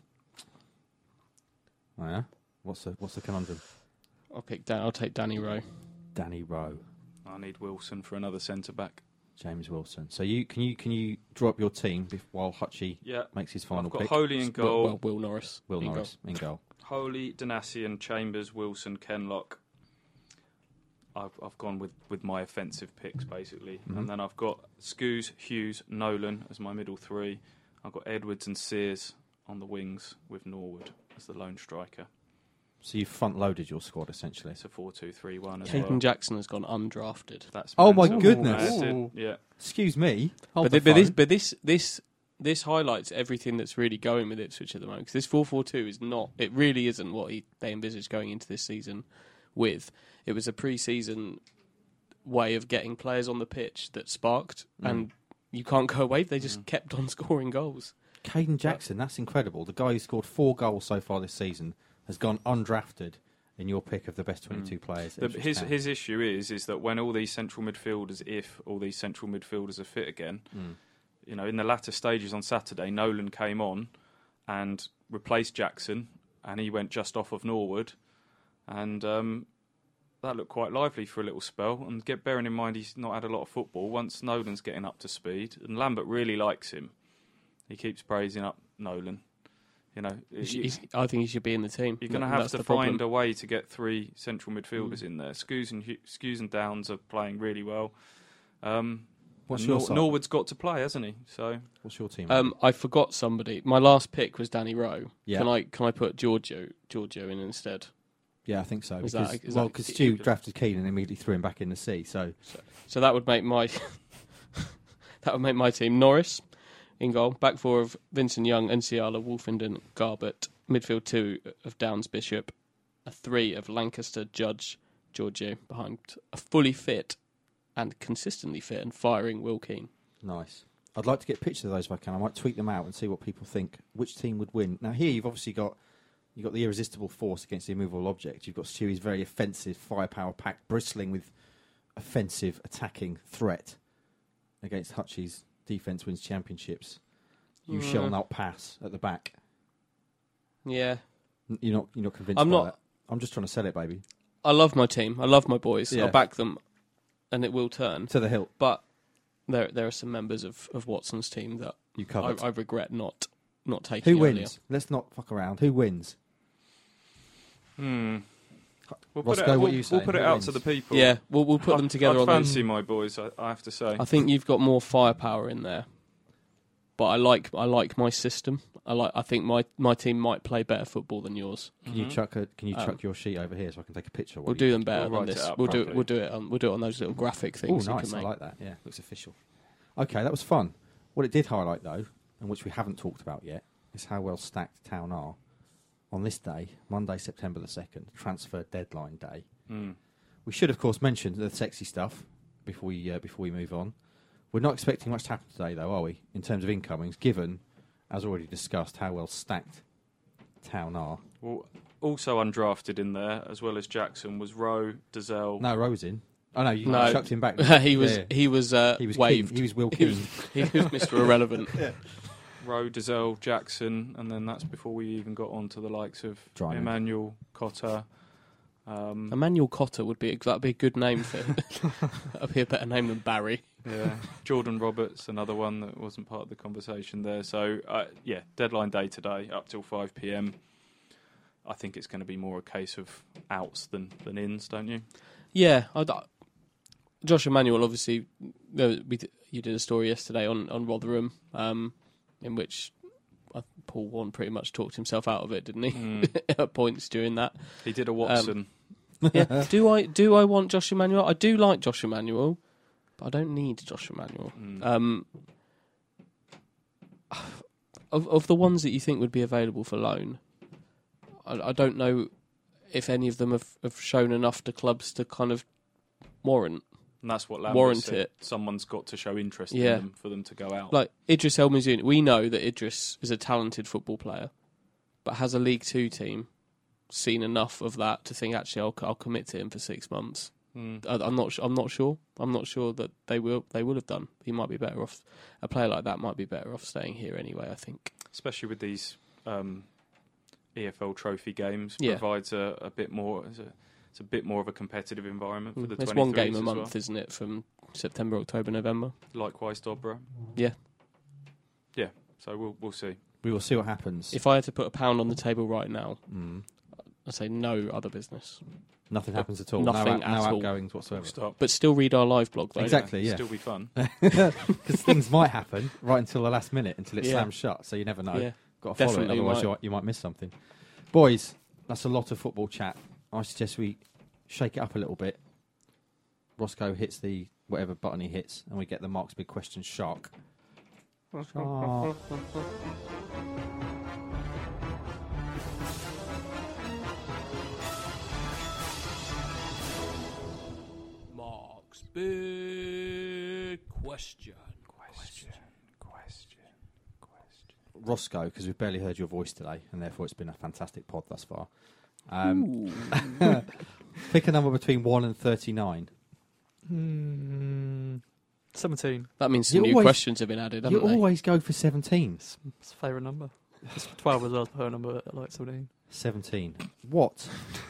Oh, yeah? What's the what's the conundrum? I'll pick Dan. I'll take Danny Rowe. Danny Rowe. I need Wilson for another centre back. James Wilson. So you can you can you draw up your team bef- while Hutchie Yeah. makes his final I've got pick? Holy in Will, goal. well, Will Norris. Will in goal. Norris in goal. Holy, Danassian, Chambers, Wilson, Kenlock. I've I've gone with, with my offensive picks basically, Mhm. and then I've got Scoos, Hughes, Nolan as my middle three. I've got Edwards and Sears on the wings with Norwood as the lone striker. So you've front loaded your squad essentially. It's a four two three one as Caden well. Jackson has gone undrafted. That's Oh my mental. goodness. Yeah, it Ooh. did. Yeah. Excuse me. Hold But, the thi- but this, phone. but this, this, this highlights everything that's really going with Ipswich at the moment. Because this four four two is not. It really isn't what he, they envisaged going into this season with. It was a pre-season way of getting players on the pitch that sparked, Mm. and you can't go away. They just Mm. kept on scoring goals. Caden Jackson, that's incredible. The guy who scored four goals so far this season has gone undrafted in your pick of the best twenty-two players. at The, Ipswich his Town. his issue is is that when all these central midfielders, if all these central midfielders are fit again, Mm. you know, in the latter stages on Saturday, Nolan came on and replaced Jackson, and he went just off of Norwood, and um, that looked quite lively for a little spell. And get bearing in mind he's not had a lot of football. Once Nolan's getting up to speed, and Lambert really likes him, he keeps praising up Nolan. You know, He sh- you- he's- I think he should be in the team. you're going to That- have that's to the find problem. a way to get three central midfielders Mm. in there. Scoos and Hu- Scoos and Downs are playing really well. Um, What's and your Nor- side? Norwood's got to play, hasn't he? So What's your team? Um, I forgot somebody. My last pick was Danny Rowe. Yeah. Can I can I put Giorgio Giorgio in instead? yeah, I think so. is Because, that- is well, that- because he- Stu he- drafted Keane and immediately threw him back in the sea. So So that would make my that would make my team Norris in goal, back four of Vincent Young, Nsiala, Wolfenden, Garbett, midfield two of Downs Bishop, a three of Lancaster, Judge, Giorgio behind a fully fit and consistently fit and firing Will Keane. nice. I'd like to get pictures of those if I can. I might tweet them out and see what people think. Which team would win? Now here you've obviously got you've got the irresistible force against the immovable object. You've got Stewie's very offensive firepower pack, bristling with offensive attacking threat against Hutchie's defence wins championships. You Mm. shall not pass at the back. Yeah, N- You're not you're not convinced I'm by not- that. I'm just trying to sell it, baby. I love my team. I love my boys. Yeah. I'll back them, and it will turn. To the hilt. But there there are some members of, of Watson's team that You I, covered. I regret not not taking. Who earlier. wins? Let's not fuck around. Who wins? hmm. we'll Roscoe, put it, what we'll, you we'll saying? put it Who out wins? to the people. Yeah, we'll we'll put I- them together I on fancy the. my boys. I, I have to say. I think you've got more firepower in there, but I like I like my system. I like. I think my, my team might play better football than yours. Can you Mhm. chuck a, Can you Um, chuck your sheet over here so I can take a picture? We'll do them better We'll than write it this. up We'll do it. properly. We'll do it. On, we'll do it on those little graphic Oh, things you nice! can I make. like that. Yeah, looks official. Okay, that was fun. What it did highlight, though, and which we haven't talked about yet, is how well stacked Town are on this day, Monday, September the second, transfer deadline day. Mm. We should, of course, mention the sexy stuff before we uh, before we move on. We're not expecting much to happen today, though, are we? In terms of incomings, given, as already discussed, how well stacked Town are. Well, also undrafted in there, as well as Jackson, was Rowe, Dazelle. No, Rose in. Oh no, you No. chucked him back. he was Yeah. he was uh, He was waived. Keane. He was Will He Keane. was, he was Mister Irrelevant. Rowe, Dazelle, Jackson, and then that's before we even got on to the likes of Dryman. Emmanuel, Cotter. Um, Emmanuel Cotter would be that'd be a good name for. That'd be a better name than Barry. yeah, Jordan Roberts, another one that wasn't part of the conversation there. So, uh, yeah, deadline day today, up till five p.m. I think it's going to be more a case of outs than, than ins, don't you? Yeah, I, I- Josh Emmanuel. Obviously, there, we d- you did a story yesterday on on Rotherham, um, in which uh, Paul Warren pretty much talked himself out of it, didn't he? Mm. At points during that. He did a Watson. Yeah. do I do I want Josh Emmanuel? I do like Josh Emmanuel, but I don't need Josh Emmanuel. Mm. Um, of of the ones that you think would be available for loan, I, I don't know if any of them have, have shown enough to clubs to kind of warrant. And that's what Lambert Warrant said. it. Someone's got to show interest Yeah. in them for them to go out. Like Idris El Mizouni, we know that Idris is a talented football player, but has a League Two team seen enough of that to think actually I'll, I'll commit to him for six months? Mm. I, I'm not. su- I'm not sure. I'm not sure that they will. They will have done. He might be better off. A player like that might be better off staying here anyway. I think. Especially with these um, E F L Trophy games, Yeah. provides a, a bit more. As a, it's a bit more of a competitive environment for the There's twenty-threes one game a as month, well. isn't it, from September, October, November? Likewise, Dobra. Yeah. Yeah, so we'll we'll see. We will see what happens. If I had to put a pound on the table right now, Mm. I'd say no other business. Nothing happens at all. Nothing no, at no all. outgoings whatsoever. We'll stop. But still read our live blog, though. Exactly. yeah. Still be fun. Because things might happen right until the last minute, until it Yeah. slams shut. So you never know. Yeah. Got to follow Definitely it, otherwise might. you, you might miss something. Boys, that's a lot of football chat. I suggest we shake it up a little bit. Roscoe hits the whatever button he hits, and we get the Mark's Big Question shark. Shark. Mark's big question. Question, question, question. Roscoe, because we've barely heard your voice today, and therefore it's been a fantastic pod thus far. Um, pick a number between one and thirty-nine. Hmm, seventeen. That means some You new always- questions have been added, You haven't they? always go for seventeen. It's a favourite number. It's twelve as well. It's her number. I like seventeen. seventeen. What?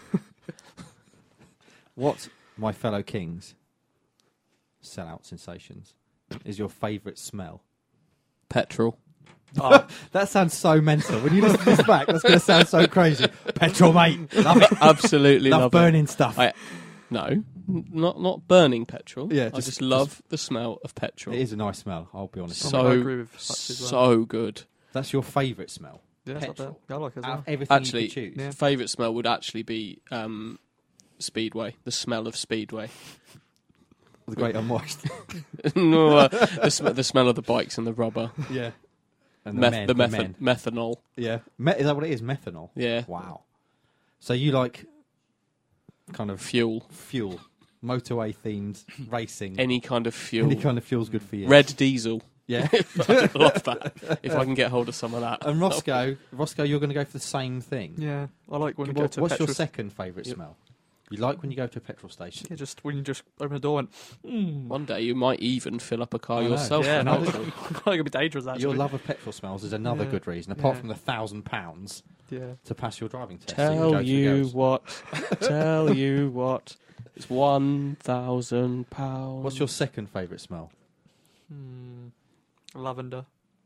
What, my fellow kings, sellout sensations, is your favourite smell? Petrol. Oh, That sounds so mental. When you listen to this back, that's going to sound so crazy. Petrol, mate. Love it. Absolutely Love love burning stuff. I- it. No, n- not not burning petrol. Yeah, I just- just love the smell of petrol. It is a nice smell, I'll be honest. So- I agree with Hutch as well. So good. That's your favourite smell? Yeah, it's up there. petrol. Yeah, I like it as Out well. of everything Actually, you could choose. Yeah. Favourite smell would actually be um, Speedway. The smell of Speedway. The great unwashed. no, uh, the, sm- the smell of the bikes and the rubber. Yeah. And the Meth- men. the the methan- men. methanol. Yeah. Me- is that what it is? Methanol? Yeah. Wow. So you like kind of Fuel. fuel, motorway themed racing. Any kind of fuel. Any kind of fuel's good for you. Red diesel. Yeah. I love that. If I can get hold of some of that. And Roscoe, Roscoe, you're going to go for the same thing. Yeah, I like when you go What- to a what's petrol. your second favourite Yep. smell? You like when you go to a petrol station? Yeah, just when you just open the door and. Mm. One day you might even fill up a car I know. yourself. Yeah, with no, petrol. I think it'd be dangerous actually. Your love of petrol smells is another Yeah. good reason, apart Yeah. from the thousand pounds Yeah. to pass your driving test. so you can go Tell to the you girls. what. Tell you what. It's one thousand pounds. What's your second favourite smell? Hmm. Lavender.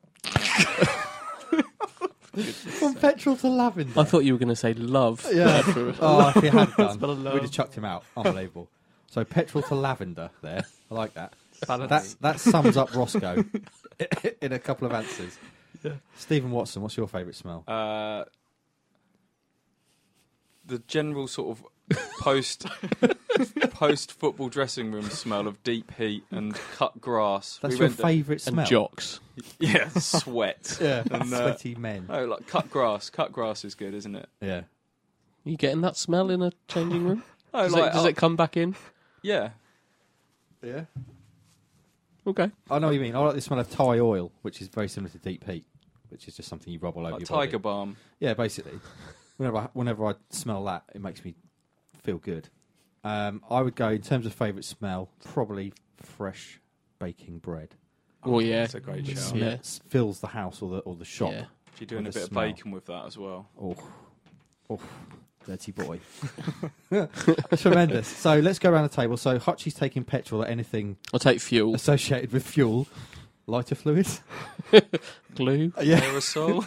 From petrol to lavender. I thought you were going to say love. Yeah. Oh, if you had done, Smell of we'd love. have chucked him out. Unbelievable. So petrol to lavender there. I like that. Balance. That that sums up Roscoe in a couple of answers. Yeah. Stephen Watson, what's your favourite smell? Uh, the general sort of post post football dressing room smell of deep heat and cut grass. That's We your went to- favourite And smell? jocks. Yeah, sweat. Yeah, And, uh, sweaty men. Oh, like cut grass. Cut grass is good, isn't it? Yeah. You getting that smell in a changing room? Oh, Does, like, it, does uh, it come back in? Yeah. Yeah. Okay. I know what you mean. I like the smell of Thai oil, which is very similar to deep heat, which is just something you rub all over Like your tiger body. balm. Yeah, basically. Whenever I, whenever I smell that, it makes me feel good. Um, I would go, in terms of favourite smell, probably fresh baking bread. Oh, yeah. That's a great It's- shout. Yeah. It fills the house or the or the shop. Yeah. If you're doing a With the bit smell. of bacon with that as well. Oh, oh, dirty boy. Tremendous. So let's go around the table. So Hutchie's taking petrol at anything I'll take fuel. associated with fuel. Lighter fluids? Glue. Yeah. Aerosol.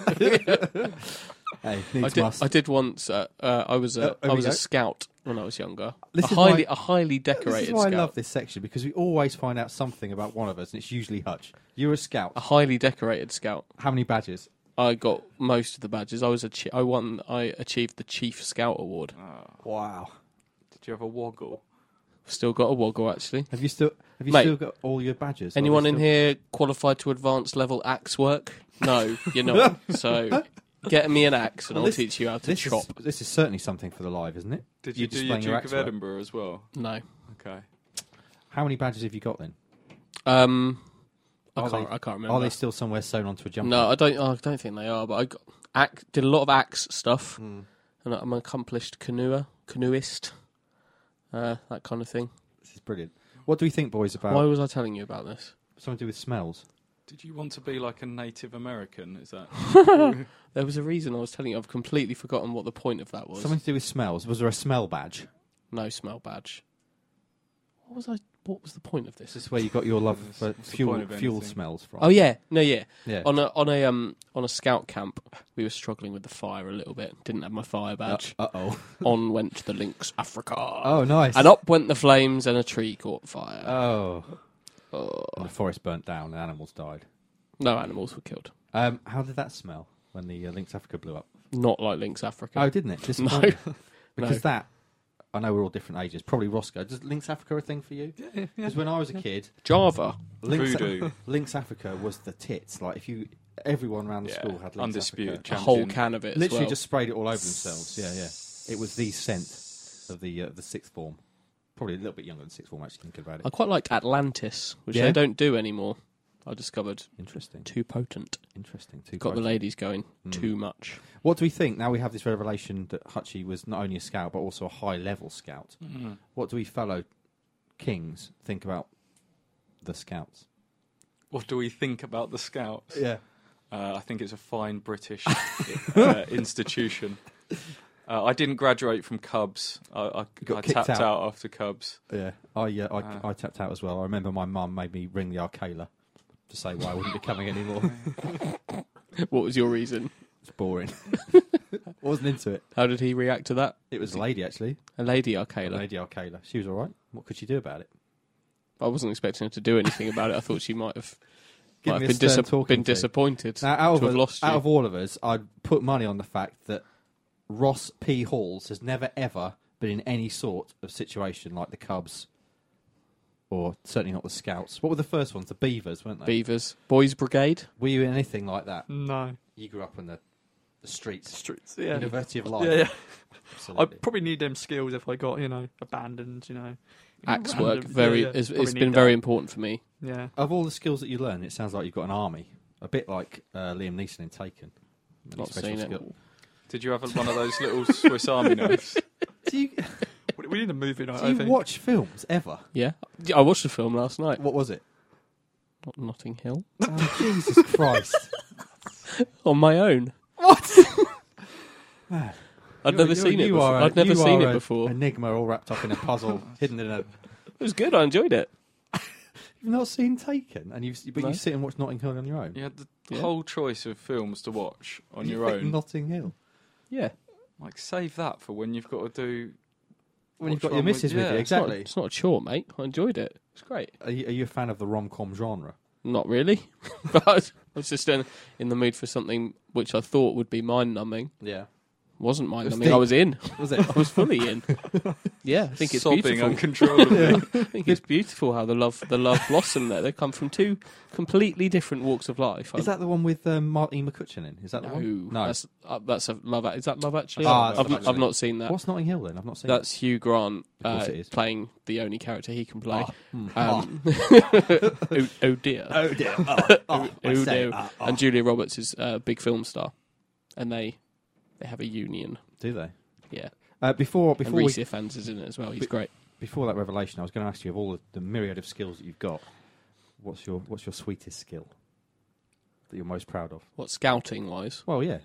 Hey, I needs did, must. I did once. Uh, uh, I was a, Uh, here I we was go. a scout when I was younger. This a is highly, why- a highly decorated This is why scout. I love this section, because we always find out something about one of us, and it's usually Hutch. You're a scout. A highly decorated scout. How many badges? I got most of the badges. I was a. Chi- I won. I achieved the Chief Scout Award. Oh, Wow. did you have a woggle? Still got a woggle actually. Have you still have you Mate, still got all your badges? Are Anyone they in still- here qualified to advanced level axe work? No, you're not. So get me an axe and Well, I'll this- teach you how to This chop. is, this is certainly something for the live, isn't it? Did You're you do your displaying Duke your of axe work. Edinburgh as well? No. Okay. How many badges have you got then? Um, I Are can't. they- I can't remember. Are they still somewhere sewn onto a jumper? No, I don't. I don't think they are. But I got, axe, did a lot of axe stuff, Mm. and I'm an accomplished canoer, canoeist, uh, that kind of thing. This is brilliant. What do we think, boys, about Why was I telling you about this? something to do with smells? Did you want to be like a Native American? Is that? There was a reason I was telling you. I've completely forgotten what the point of that was. Something to do with smells. Was there a smell badge? No smell badge. What was I? What was the point of this? This is where you got your love for What's the fuel point of fuel anything? smells from. Oh yeah, no, yeah. yeah. On a on a um on a scout camp, we were struggling with the fire a little bit. Didn't have my fire badge. Uh oh. On went the Lynx Africa. Oh, nice. And up went the flames, and a tree caught fire. Oh. Oh. And the forest burnt down and animals died. No animals were killed. Um, how did that smell when the uh, Lynx Africa blew up? Not like Lynx Africa. Oh, didn't it? no, Disappointing. Because no. that, I know we're all different ages. Probably Roscoe. Does Lynx Africa a thing for you? Yeah, yeah. Because when I was a kid, Java. Lynx, Voodoo. Lynx Africa was the tits. Like if you, everyone around the Yeah, school had Lynx undisputed Africa. A whole champion. can of it. as Literally well. just sprayed it all over themselves. Yeah, yeah. It was the scent of the uh, the sixth form. Probably a little bit younger than sixth form. Actually, thinking about I it. quite liked Atlantis, which Yeah? they don't do anymore. I discovered Interesting. too potent. Interesting. Too Got the potent. ladies going Mm. too much. What do we think? Now we have this revelation that Hutchie was not only a scout but also a high level scout. Mm. What do we fellow kings think about the scouts? What do we think about the Scouts? Yeah. Uh, I think it's a fine British uh, institution. Uh, I didn't graduate from Cubs. I, I, got I kicked tapped out. out. after Cubs. Yeah, I, uh, I, Uh. I tapped out as well. I remember my mum made me ring the Arcala to say why I wouldn't be coming anymore. What was your reason? It's boring. Wasn't into it. How did he react to that? It was a lady, actually. A lady A Arcala. lady Arcala. She was all right. What could she do about it? I wasn't expecting her to do anything about it. I thought she might have, Give might me have a been, stern dis- talking been to. disappointed Now, out to of, have us- lost you. out of all of us, I'd put money on the fact that Ross P. Halls has never, ever been in any sort of situation like the Cubs or certainly not the Scouts. What were the first ones? The Beavers, weren't they? Beavers. Boys Brigade. Were you in anything like that? No. You grew up in the, the streets. Streets, yeah. University of Life. Yeah, yeah. Absolutely. I'd probably need them skills if I got, you know, abandoned, you know. Axe Random- work. Very. yeah, yeah. It's, Probably it's need been that. very important for me. Yeah. Of all the skills that you learn, it sounds like you've got an army. A bit like uh, Liam Neeson in Taken. Many Not special seen it. skill- Did you have a, one of those little Swiss Army knives? Do you, We- We need a movie night, do I you think. watch films ever? Yeah. I watched the film last night. What was it? Not Notting Hill. Oh, Jesus Christ. On my own. What? Man. I'd You're- never you're- seen it you before. are a- I'd never you seen are it a before. Enigma all wrapped up in a puzzle, hidden in a... It was good. I enjoyed it. You've not seen Taken, and you've, but No. you sit and watch Notting Hill on your own? You had the Yeah. whole choice of films to watch on You your picked own. Notting Hill. Yeah. Like, save that for when you've got to do... When you've watch got your one with- missus with yeah. you, It's not, exactly. it's not a chore, mate. I enjoyed it. It's great. Are you, are you a fan of the rom-com genre? Not really. But I was just in, in the mood for something which I thought would be mind-numbing. Yeah. Wasn't It was mind-numbing. I deep. was in. Was it? I was fully in. Yeah, I think it's sobbing beautiful. uncontrollably. I think it's beautiful how the love the love blossomed there. They come from two completely different walks of life. Is that the one with um, Martin McCutcheon in? Is that the no? one? No. That's, uh, that's a love. Is that Love Actually? Ah, I've, Love I've Actually. not seen that. What's Notting Hill then? I've not seen That's Hugh Grant Of course uh, it is. playing the only character he can play. Ah, mm, Um, oh, oh dear. Oh dear. Oh, Oh, oh, I oh say, dear. ah, ah. And Julia Roberts is a big film star, and they they have a union. Do they? Yeah, Uh, before and before we, Reese Ifans is in it as well. He's Be- great. before that revelation, I was going to ask you of all the, the myriad of skills that you've got, what's your what's your sweetest skill that you're most proud of? What scouting wise, Well, yeah,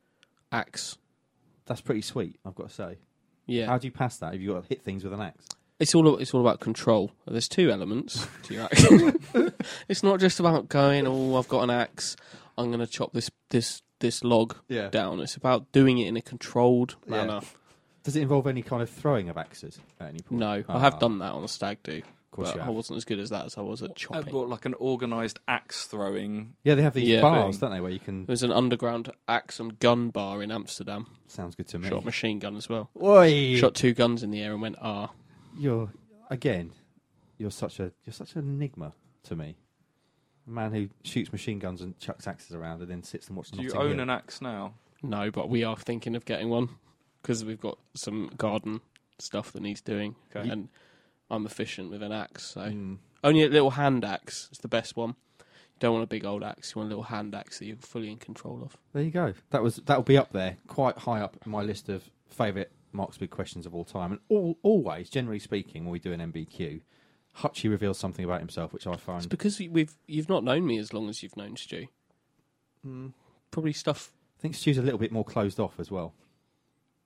axe. that's pretty sweet. I've got to say. Yeah, How do you pass that? Have you got to hit things with an axe? it's all it's all about control. There's two elements to your axe. It's not just about going. Oh, I've got an axe. I'm going to chop this this this log Yeah. down. It's about doing it in a controlled Yeah. manner. Does it involve any kind of throwing of axes at any point? No, Ah, I have done that on a stag do, Of course but you I have. wasn't as good as that as I was at I've chopping. got like an organised axe throwing. Yeah, they have these Yeah. bars, Thing. don't they, where you can... There's an underground axe and gun bar in Amsterdam. Sounds good to me. Shot a machine gun as well. Oi! Shot two guns in the air and went ah. You're again. You're such a you're such an enigma to me. A man who shoots machine guns and chucks axes around and then sits and watches. Do you Notting own Hill. an axe now? No, but we are thinking of getting one because we've got some garden stuff that needs doing, Okay. and I'm efficient with an axe. So Mm. only a little hand axe is the best one. You don't want a big old axe. You want a little hand axe that you're fully in control of. There you go. That was that'll be up there, quite high up in my list of favourite Mark's Big Questions of all time. And all, always, generally speaking, when we do an M B Q, Hutchie reveals something about himself, which I It's find. because we've you've not known me as long as you've known Stu. Mm. Probably stuff. I think Stu's a little bit more closed off as well.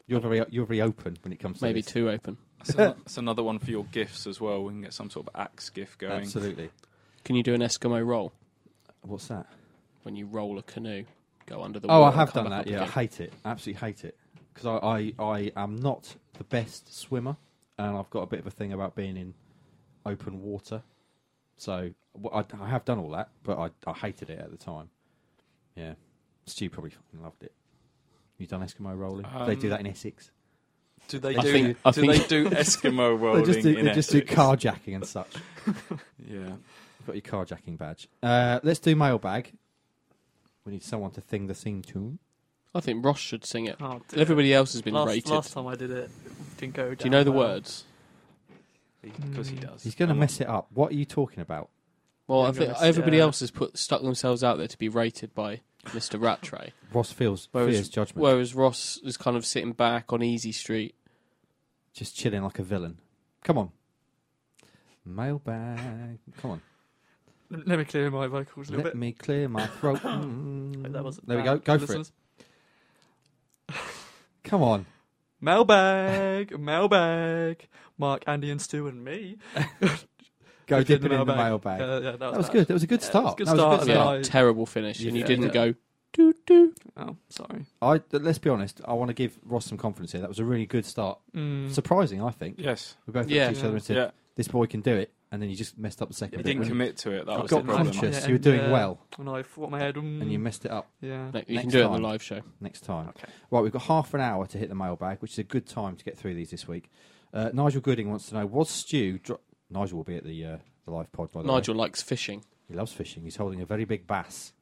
You're very you're very open when it comes to Maybe this. too open. That's, an, that's another one for your gifts as well. We can get some sort of axe gift going. Absolutely. Can you do an Eskimo roll? What's that? When you roll a canoe, go under the Oh, water I and have come done back that. up Yeah, I again. hate it. Absolutely hate it because I, I I am not the best swimmer, and I've got a bit of a thing about being in open water. So w- I, I have done all that, but I, I hated it at the time. Yeah, Stu probably fucking loved it. You done Eskimo rolling? Um, they do that in Essex. Do they I do? think- I do think- they do Eskimo rolling They just do, in they just do Essex? carjacking and such. Yeah. You've got your carjacking badge. Uh, let's do mailbag. We need someone to sing the theme tune. I think Ross should sing it. Oh, dear. Everybody else has been last, rated. Last time I did it, it didn't go down. Do you know the well. words? Because he does. He's going to Come on. mess it up. What are you talking about? Well, Yeah, I think guys, everybody yeah. else has put stuck themselves out there to be rated by Mister Rattray, Ross feels Whereas- fears judgment. whereas Ross is kind of sitting back on easy street. Just chilling like a villain. Come on. Mailbag. Come on. Let let me clear my vocals a little Let bit. me clear my throat. Mm. That was there we bad. go. Go for Listeners. it. Come on. Mailbag, mailbag. Mark, Andy, and Stu, and me. Go We did dip it in the mailbag. Yeah, yeah, that was, that was bad. good. That was a good Yeah, start. it was a good That start. was a Yeah. good Yeah, start. terrible finish, You and you failed didn't it. go doo doo. Oh, sorry. I, let's be honest. I want to give Ross some confidence here. That was a really good start. Mm. Surprising, I think. Yes. We both looked Yeah. at each other and said, Yeah. "This boy can do it," and then you just messed up the second He bit. didn't When you- commit to it. That I was got the problem. conscious. Yeah, you were doing and, uh, well, When I thought my head, mm, and you messed it up. yeah. No, you Next can do it time. on the live show. Next time. Okay. Right, we've got half an hour to hit the mailbag, which is a good time to get through these this week. Uh, Nigel Gooding wants to know, was Stu... Dro- Nigel will be at the, uh, the live pod, by the way. Nigel likes fishing. He loves fishing. He's holding a very big bass.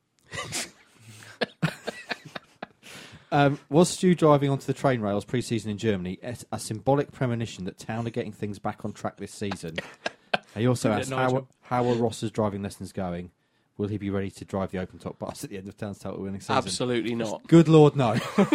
um, was Stu driving onto the train rails pre-season in Germany a, a symbolic premonition that Town are getting things back on track this season? He also Yeah, asked, how, Nigel. how are Ross's driving lessons going? Will he be ready to drive the open-top bus at the end of Town's title winning season? Absolutely not. Good Lord, no.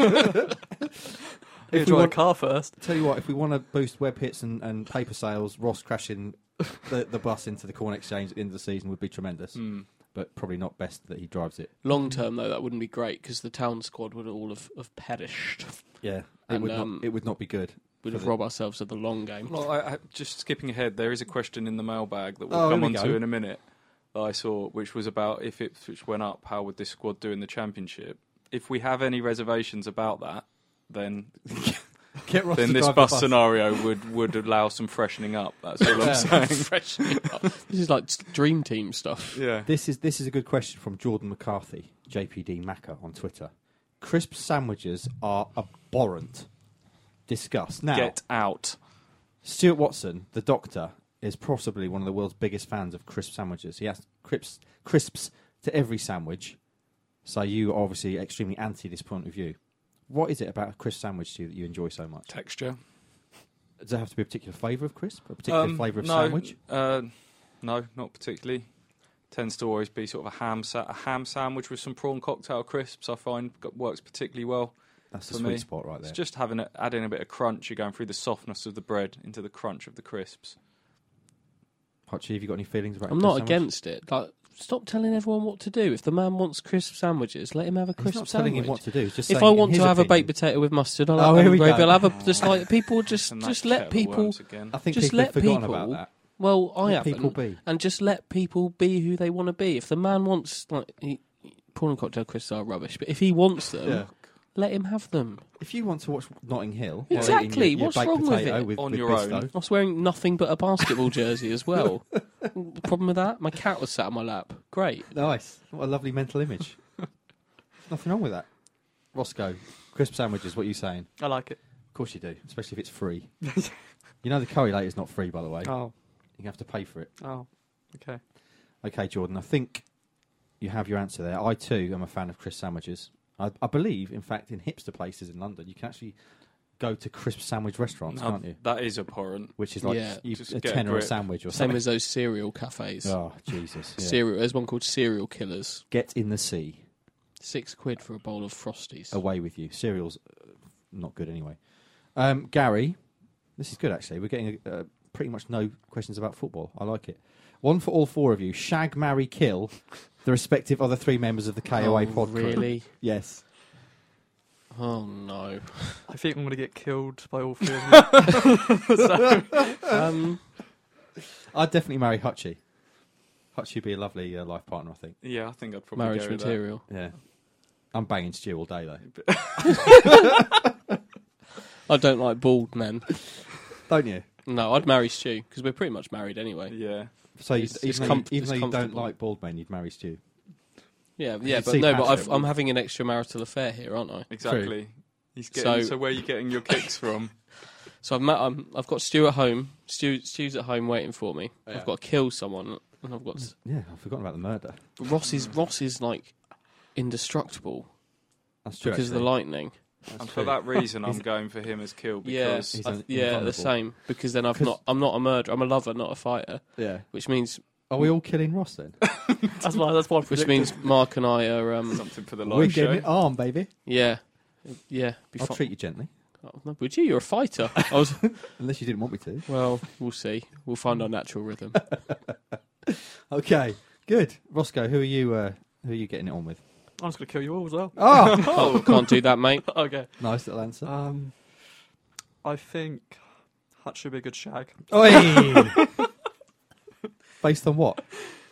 You we drive want- a car first. Tell you what, if we want to boost web hits and, and paper sales, Ross crashing the, the bus into the Corn Exchange at the end of the season would be tremendous. Mm. But probably not best that he drives it. Long term, though, that wouldn't be great because the town squad would all have, have perished. Yeah, it And, would um, not. It would not be good. We'd For have the- robbed ourselves of the long game. Well, I, I, just skipping ahead, there is a question in the mailbag that we'll Oh, come here we on to go. in a minute that I saw, which was about if Ipswich went up, how would this squad do in the Championship? If we have any reservations about that, then Get Ross then to this drive the bus, scenario would, would allow some freshening up. That's all I'm Yeah. saying. Freshening up. This is like dream team stuff. Yeah. This is this is a good question from Jordan McCarthy, J P D Macca on Twitter. Crisp sandwiches are abhorrent. Discuss now. Get out. Stuart Watson, the doctor, is possibly one of the world's biggest fans of crisp sandwiches. He has crisps, crisps to every sandwich. So you are obviously extremely anti this point of view. What is it about a crisp sandwich to you that you enjoy so much? Texture. Does it have to be a particular flavour of crisp? A particular Um, flavour of no, sandwich? Uh, no, not particularly. Tends to always be sort of a ham sa- a ham sandwich with some prawn cocktail crisps. I find got- works particularly well. That's the for sweet me, spot right there. It's just having a, adding a bit of crunch. You're going through the softness of the bread into the crunch of the crisps. Hotchie, have you got any feelings about I'm a not crisp sandwich? against it. Like, stop telling everyone what to do. If the man wants crisp sandwiches, let him have a He's crisp not sandwich. telling him what to do. He's just If saying I in want his to have a opinion. baked potato with mustard, I'll Oh, have here a we gravy. go. I'll have a just like people just And that just let kettle of people. worms again. I think just people let have forgotten people- about that. Well, I Let haven't. people be. And just let people be who they want to be. If the man wants like he, prawn and cocktail crisps are rubbish, but if he wants them, Yeah. let him have them. If you want to watch Notting Hill, while Exactly, eating your, your what's baked wrong with potato it? With, On with your Bisto, own. I was wearing nothing but a basketball jersey as well. The problem with that? My cat was sat on my lap. Great. Nice. What a lovely mental image. Nothing wrong with that. Roscoe, crisp sandwiches, what are you saying? I like it. Of course you do, especially if it's free. You know the curry later's not free, by the way. Oh, You have to pay for it. oh, okay. Okay, Jordan, I think you have your answer there. I, too, am a fan of crisp sandwiches. I, I believe, in fact, in hipster places in London, you can actually go to crisp sandwich restaurants, Now, can't you? that is abhorrent. Which is like Yeah. you, Just a get a tenner a grip. sandwich or Same something. as those cereal cafes. Oh, Jesus. Yeah. Cereal. There's one called Cereal Killers. Get in the sea. Six quid for a bowl of Frosties. Away with you. Cereal's uh, not good anyway. Um, Gary, this is good actually. We're getting uh, pretty much no questions about football. I like it. One for all four of you. Shag, marry, kill the respective other three members of the K O A Oh, pod crew. really? Yes. Oh no. I think I'm going to get killed by all three of you. so, Um, I'd definitely marry Hutchie. Hutchie would be a lovely uh, life partner, I think. Yeah, I think I'd probably marriage go with that. material. Yeah. I'm banging Stu all day, though. I don't like bald men. Don't you? No, I'd marry Stu because we're pretty much married anyway. Yeah. So you, It's- even, it's though, com- you, even it's though you don't comfortable. like bald men, you'd marry Stu. Yeah, yeah, You but see no, but past I've, it. I'm having an extramarital affair here, aren't I? Exactly. He's getting, so, So- where are you getting your kicks from? So I've met, I'm, I've got Stu at home. Stu, Stu's at home waiting for me. Yeah. I've got to kill someone, and I've got to, Yeah, I've forgotten about the murder. Ross is Ross is like indestructible That's true. because of the actually. lightning. That's And for true. that reason, I'm going for him as kill Yeah, because He's I- un- yeah, the invulnerable. same. Because then I've 'Cause- not, I'm not a murderer. I'm a lover, not a fighter. Yeah. Which means, Are we all killing Ross then? that's why. That's why. I'm which predicting. means Mark and I are, um, something for the We're live show. getting it armed, baby. yeah, yeah. Be I'll fi- treat you gently. Oh, no, would you? You're a fighter. I was. Unless you didn't want me to. Well, we'll see. We'll find our natural rhythm. Okay, good. Roscoe, who are you? Uh, who are you getting it on with? I'm just going to kill you all as well. Oh, Oh, can't do that, mate. Okay. nice little answer. Um, I think Hutch should be a good shag. Oi! Based on what?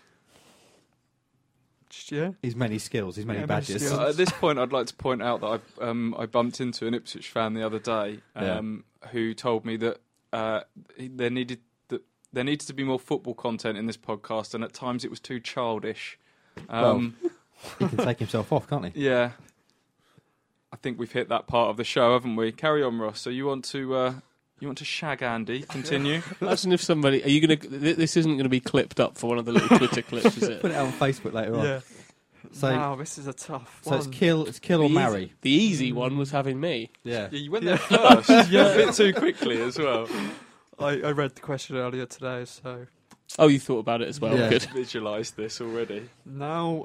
Just, yeah. His many skills, his many Yeah, many badges. skills. Uh, at this point, I'd like to point out that I um, I bumped into an Ipswich fan the other day Yeah. um, who told me that uh, he- there needed that there needed to be more football content in this podcast, and at times it was too childish. Um, He can take himself off, can't he? yeah, I think we've hit that part of the show, haven't we? Carry on, Ross. So you want to uh, you want to shag Andy? Continue. Imagine if somebody. Are you going to. This isn't going to be clipped up for one of the little Twitter clips, is it? Put it out on Facebook later on. Yeah. So, wow, this is a tough so one. it's kill, it's kill or The marry. easy- The easy one was having me. Yeah. Yeah, you went there first. A bit too quickly as well. I, I read the question earlier today, so Oh, you thought about it as well. Yeah. Good. Visualised this already. now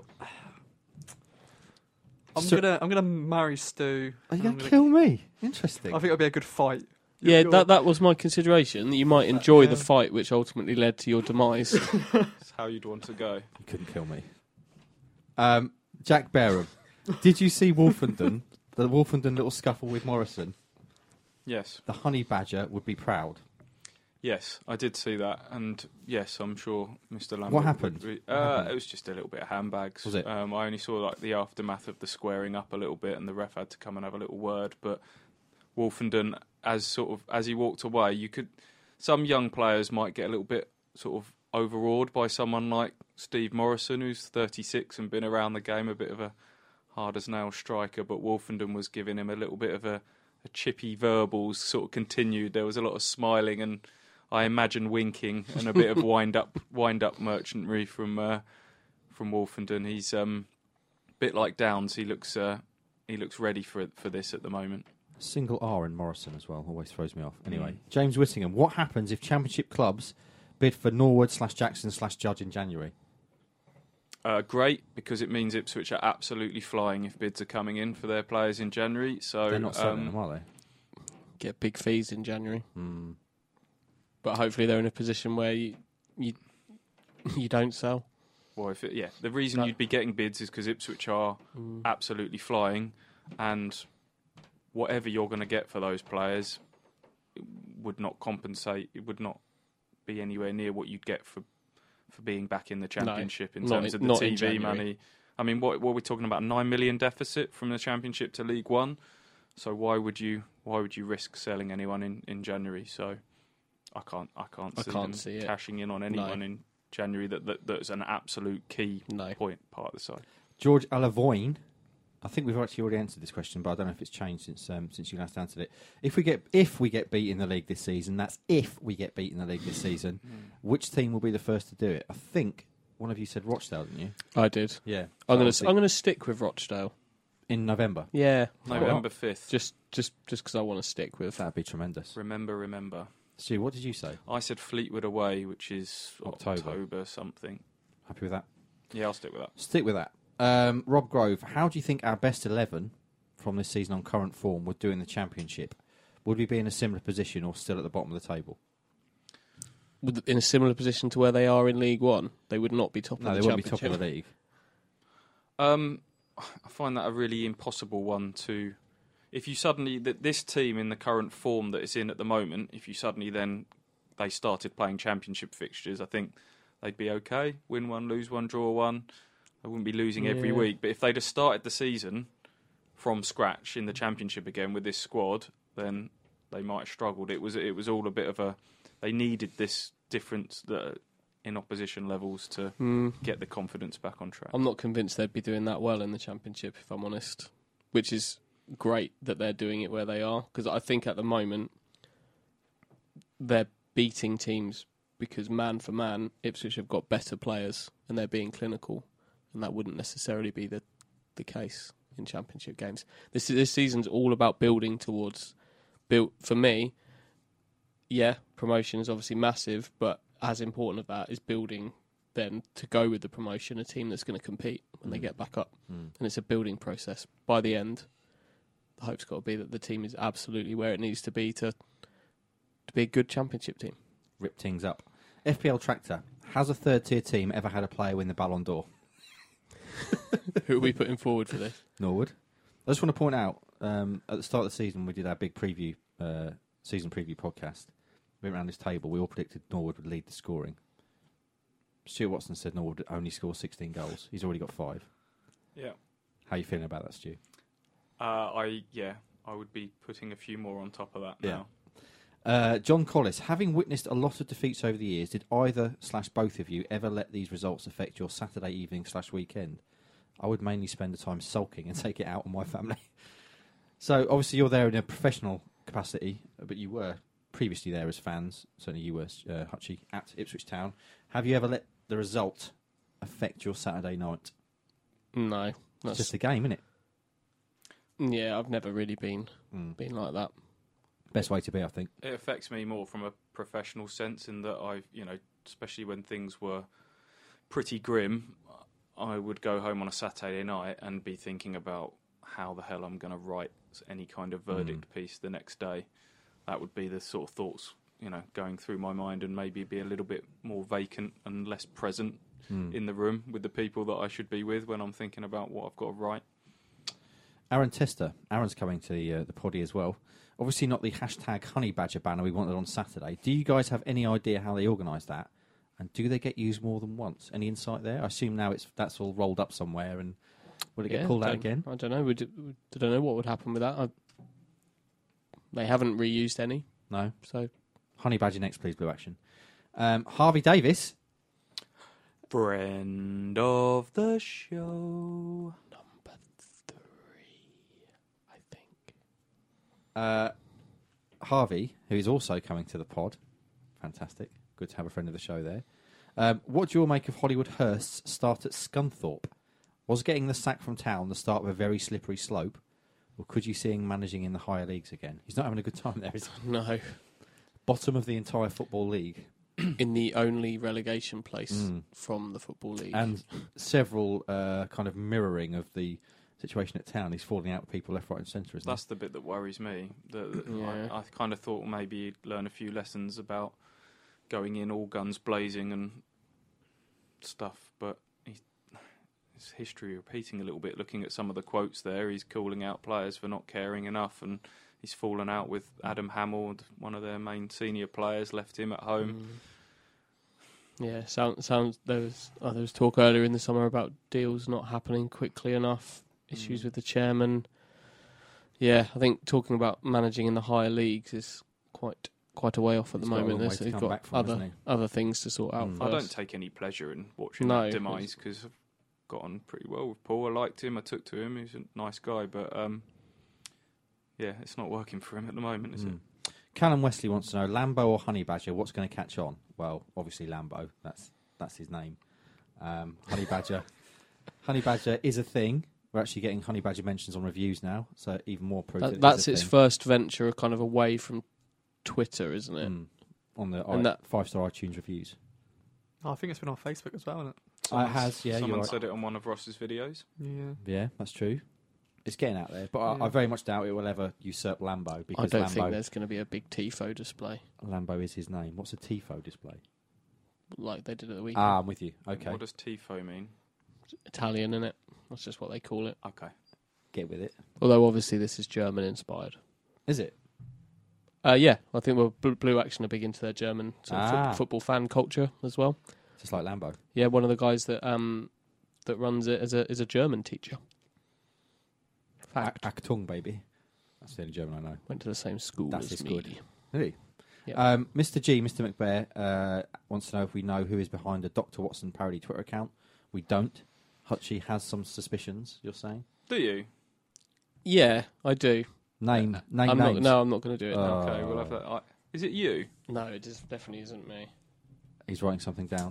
I'm So- gonna I'm gonna marry Stu. Are you I'm going to kill me? Interesting. I think it'll be a good fight. Yeah, You're- that that was my consideration. That you might enjoy yeah. the fight, which ultimately led to your demise. That's how you'd want to go. You couldn't kill me. Um, Jack Barham, did you see Wolfenden? The Wolfenden little scuffle with Morrison? Yes. The honey badger would be proud. Yes, I did see that, and yes, I'm sure Mister Lambert. What happened? would be- What uh, happened? It was just a little bit of handbags. Was it? Um, I only saw like the aftermath of the squaring up a little bit, and the ref had to come and have a little word. But Wolfenden, as sort of as he walked away, you could. Some young players might get a little bit sort of overawed by someone like Steve Morrison, who's thirty-six and been around the game, a bit of a hard as nail striker. But Wolfenden was giving him a little bit of a, a chippy verbals. Sort of continued. There was a lot of smiling and. I imagine winking and a bit of wind up, wind up merchantry from uh, from Wolfenden. He's um, a bit like Downs. He looks uh, he looks ready for for this at the moment. Single R in Morrison as well always throws me off. Anyway, Mm. James Whittingham, what happens if Championship clubs bid for Norwood slash Jackson slash Judge in January? Uh, great, because it means Ipswich are absolutely flying if bids are coming in for their players in January. So They're not selling um, them, are they? Get big fees in January, Hmm. but hopefully they're in a position where you you you don't sell. well, if it, yeah, the reason That- you'd be getting bids is because Ipswich are absolutely flying, and whatever you're going to get for those players it would not compensate. It would not be anywhere near what you'd get for for being back in the championship in not terms in- of the not in T V January. money. I mean, what what we're talking about? Nine million deficit from the championship to League One. So why would you why would you risk selling anyone in, in January? So I can't I can't I see can't them see it. cashing in on anyone in January. That, that that's an absolute key No. point part of the side. George Alavoine, I think we've actually already answered this question, but I don't know if it's changed since um, since you last answered it. If we get if we get beat in the league this season, that's if we get beat in the league this season. Which team will be the first to do it? I think one of you said Rochdale, didn't you? I did. Yeah, I'm gonna So I'm gonna stick with Rochdale. in November. Yeah, November fifth. just just just because I want to stick with. That'd be tremendous. Remember, remember. Stu, what did you say? I said Fleetwood away, which is October. October something. Happy with that? Yeah, I'll stick with that. Stick with that. Um, Rob Grove, how do you think our best eleven from this season on current form would do in the Championship? Would we be in a similar position or still at the bottom of the table? Would- In a similar position to where they are in League One, they would not be top No, of they the won't be Championship. top of the league. Um, I find that a really impossible one to if you suddenly that this team in the current form that it's in at the moment, if you suddenly then they started playing championship fixtures, I think they'd be okay. Win one, lose one, draw one. They wouldn't be losing every Yeah. week. But if they'd have started the season from scratch in the championship again with this squad, then they might have struggled. It was it was all a bit of a. They needed this difference that in opposition levels to Mm. get the confidence back on track. I'm not convinced they'd be doing that well in the Championship, if I'm honest. Which is great that they're doing it where they are, because I think at the moment they're beating teams because man for man, Ipswich have got better players and they're being clinical, and that wouldn't necessarily be the the case in Championship games. This this season's all about building towards build for me. Yeah, promotion is obviously massive, but as important of that is building then to go with the promotion a team that's going to compete when they get back up. Mm. And it's a building process. By the end, the hope's got to be that the team is absolutely where it needs to be to to be a good Championship team. Rip things up. F P L Tractor. Has a third tier team ever had a player win the Ballon d'Or? Who are we putting forward for this? Norwood. I just want to point out, um, at the start of the season, we did our big preview, uh, season preview podcast. We went around this table. We all predicted Norwood would lead the scoring. Stuart Watson said Norwood would only score sixteen goals. He's already got five. Yeah. How are you feeling about that, Stu? Uh, I yeah, I would be putting a few more on top of that Yeah. now. Uh, John Collis, having witnessed a lot of defeats over the years, did either slash both of you ever let these results affect your Saturday evening slash weekend? I would mainly spend the time sulking and take it out on my family. So obviously you're there in a professional capacity, but you were previously there as fans. Certainly you were, uh, Hutchie, at Ipswich Town. Have you ever let the result affect your Saturday night? No. It's That's, just a game, isn't it? yeah, I've never really been Mm. been like that. Best way to be, I think. It affects me more from a professional sense in that I've, you know, especially when things were pretty grim, I would go home on a Saturday night and be thinking about how the hell I'm going to write any kind of verdict piece the next day. That would be the sort of thoughts, you know, going through my mind, and maybe be a little bit more vacant and less present Mm. in the room with the people that I should be with when I'm thinking about what I've got to write. Aaron Tester. Aaron's coming to the, uh, the poddy as well. Obviously not the hashtag Honey Badger banner we wanted on Saturday. Do you guys have any idea how they organise that? And do they get used more than once? Any insight there? I assume now it's that's all rolled up somewhere, and will it get Yeah, pulled out don't- again? I don't know. We d- we don't know what would happen with that. I, they haven't reused any, No. so Honey Badger next, please, Blue Action. Um, Harvey Davis. Friend of the show. number three, I think. Uh, Harvey, who is also coming to the pod. Fantastic. Good to have a friend of the show there. Um, what do you all make of Hollywood Hurst's start at Scunthorpe? Was getting the sack from Town the start of a very slippery slope? Or could you see him managing in the higher leagues again? He's not having a good time there, is he? No, Bottom of the entire Football League. in the only relegation place Mm. from the Football League. And several uh, kind of mirroring of the situation at Town. He's falling out with people left, right and centre, isn't That's the bit that worries me. That that Yeah. I, I kind of thought maybe he'd learn a few lessons about going in all guns blazing and stuff, but he, his history repeating a little bit. Looking at some of the quotes there, he's calling out players for not caring enough, and he's fallen out with Adam Hamill, one of their main senior players, left him at home. Mm. Yeah, sound, sounds there was oh, there was talk earlier in the summer about deals not happening quickly enough, issues Mm. with the chairman. Yeah, I think talking about managing in the higher leagues is quite quite a way off at He's the got a moment. long way There's- to He's come got back from, other hasn't he? other things to sort out. Mm. I don't first. take any pleasure in watching No, that demise because I've got on pretty well with Paul. I liked him. I took to him. He's a nice guy, but um, yeah, it's not working for him at the moment, is it? Mm. Callum Wesley wants to know, Lambo or Honey Badger, what's going to catch on? Well, obviously Lambo. That's that's his name. Um, Honey Badger. Honey Badger is a thing. We're actually getting Honey Badger mentions on reviews now, so even more proof that, That, it that's is a its thing. first venture, kind of away from Twitter, isn't it? Mm. On the And I, that- five-star iTunes reviews. Oh, I think it's been on Facebook as well, isn't it? Oh, it has, yeah. Someone you're right. said it on one of Ross's videos. Yeah. Yeah, that's true. It's getting out there, but I, Yeah. I very much doubt it will ever usurp Lambo I because don't think Lambo, there's going to be a big Tifo display Lambo is his name. What's a Tifo display? like they did at the weekend. Ah, I'm with you. Okay. What does Tifo mean? Italian, in it. That's just what they call it. Okay. get with it. Although obviously this is German inspired. Is it? Uh, yeah, I think well, Blue, Blue Action are big into their German sort of Ah. fo- football fan culture as well. Just like Lambo. Yeah, one of the guys that um that runs it is a is a German teacher. Fact. A- Achtung, baby. That's the only German I know. Went to the same school That's as his me. good. Really? Yep. Um, Mister G, Mister McBear, uh, wants to know if we know who is behind the Doctor Watson parody Twitter account. We don't. Hutchie has some suspicions, you're saying? Do you? Yeah, I do. Name, name I'm names. not, no, I'm not going to do it. now. Oh. Okay, we'll have that. I, is it you? No, it just definitely isn't me. He's writing something down.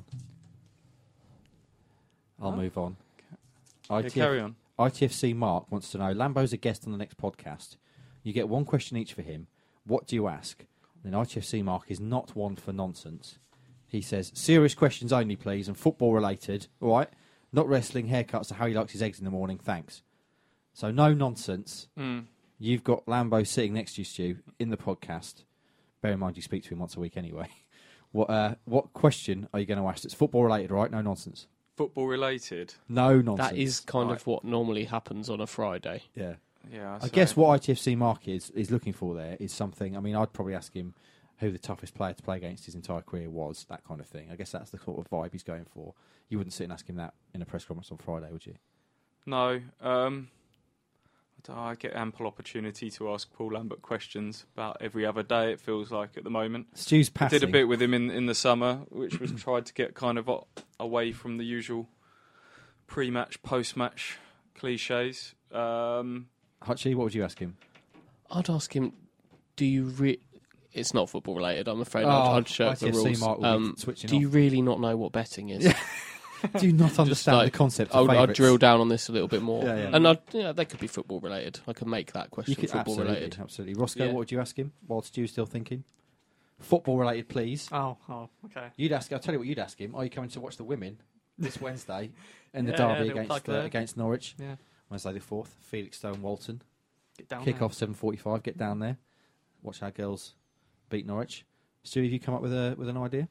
I'll Huh? move on. Yeah, I T F, carry on. I T F C Mark wants to know, Lambo's a guest on the next podcast. You get one question each for him. What do you ask? Then I T F C Mark is not one for nonsense. He says, serious questions only, please, and football related. All right? Not wrestling, haircuts, or how he likes his eggs in the morning. Thanks. So no nonsense. Mm. You've got Lambo sitting next to you, Stu, in the podcast. Bear in mind you speak to him once a week anyway. What uh, what question are you going to ask? It's football related, right? No nonsense. Football related. No nonsense. That is kind Right. of what normally happens on a Friday. Yeah. Yeah, I guess what I T F C Mark is is looking for there is something. I mean, I'd probably ask him who the toughest player to play against his entire career was, that kind of thing. I guess that's the sort of vibe he's going for. You wouldn't sit and ask him that in a press conference on Friday, would you? No. Um, I don't know, I get ample opportunity to ask Paul Lambert questions about every other day, it feels like, at the moment. Stu's I passing. did a bit with him in, in the summer, which was tried to get kind of o- away from the usual pre-match, post-match cliches. Um, Hutchie, what would you ask him? I'd ask him, do you re- It's not football related, I'm afraid. Oh, I'd, I'd shirk the I T F C rules. Mark will be Um, switching do you off. really not know what betting is? Do you not understand like, the concept I of would, I'd favourites? drill down on this a little bit more. Yeah, yeah. And I'd, yeah, that could be football related. I could make that question You could, football absolutely, related. absolutely. Roscoe, Yeah. what would you ask him while Stu's still thinking? Football related, please. Oh, oh, okay. You'd ask. I'll tell you what you'd ask him. Are you coming to watch the women this Wednesday in the Yeah, yeah, derby little plug against uh, there. against Norwich? Yeah. Wednesday the fourth. Felixstowe, Walton. Get down Kick there. off seven forty-five. Get down there. Watch our girls beat Norwich. Stu, have you come up with a with an idea?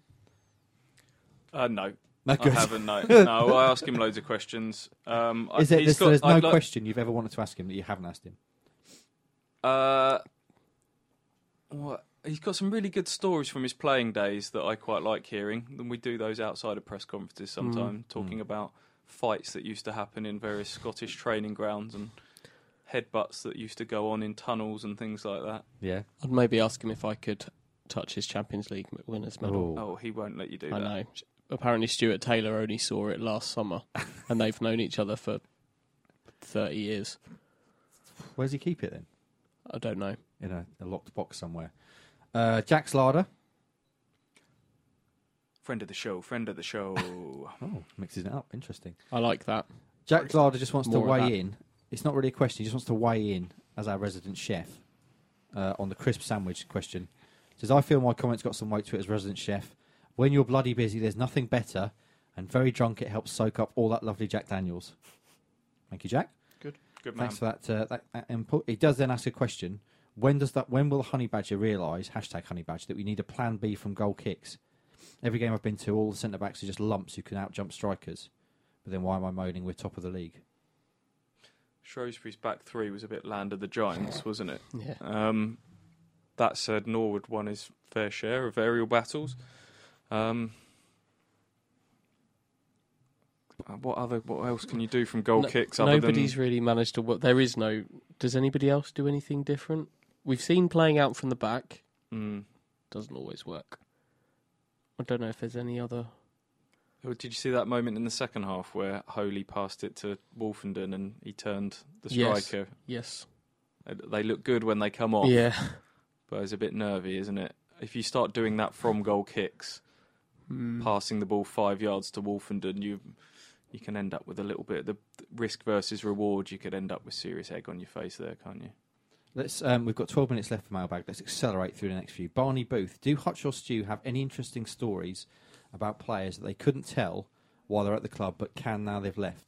uh, no, No, I good. haven't. No, no. I ask him loads of questions. Um, I- Is it? he's There's, got- there's no I'd like- question you've ever wanted to ask him that you haven't asked him. Uh, what? He's got some really good stories from his playing days that I quite like hearing. And we do those outside of press conferences sometime, talking Mm. about fights that used to happen in various Scottish training grounds and headbutts that used to go on in tunnels and things like that. Yeah. I'd maybe ask him if I could touch his Champions League winners medal. Oh. Oh, he won't let you do I that. know. Apparently, Stuart Taylor only saw it last summer, and they've known each other for thirty years. Where does he keep it then? I don't know. In a, a locked box somewhere. Uh, Jack Slarder. Friend of the show, friend of the show. Oh, mixes it up. Interesting. I like that. Jack Slarder just wants to More of weigh that. in. It's not really a question. He just wants to weigh in as our resident chef uh, on the crisp sandwich question. Says, I feel my comments got some weight to it as resident chef. When you're bloody busy, there's nothing better, and very drunk, it helps soak up all that lovely Jack Daniels. Thank you, Jack. Good man. Thanks for that, uh, that, that input. He does then ask a question. When does that? When will Honey Badger realise, hashtag Honey Badger, that we need a plan B from goal kicks? Every game I've been to, all the centre-backs are just lumps who can out-jump strikers. But then why am I moaning we're top of the league? Shrewsbury's back three was a bit land of the giants, wasn't it? Yeah. Um, that said, Norwood won his fair share of aerial battles. Um, uh, what other? What else can you do from goal No- kicks? Other Nobody's than, really managed to. wo- There is no. Does anybody else do anything different? We've seen playing out from the back. Mm. Doesn't always work. I don't know if there's any other. Oh, did you see that moment in the second half where Holy passed it to Wolfenden and he turned the Yes. striker? Yes. They- They look good when they come off, Yeah. but it's a bit nervy, isn't it? If you start doing that from goal kicks, Mm. passing the ball five yards to Wolfenden, you you can end up with a little bit of the risk versus reward. You could end up with serious egg on your face there, can't you? Let's. Um, we've got twelve minutes left for mailbag. Let's accelerate through the next few. Barney Booth, do Hutch or Stu have any interesting stories about players that they couldn't tell while they're at the club, but can now they've left?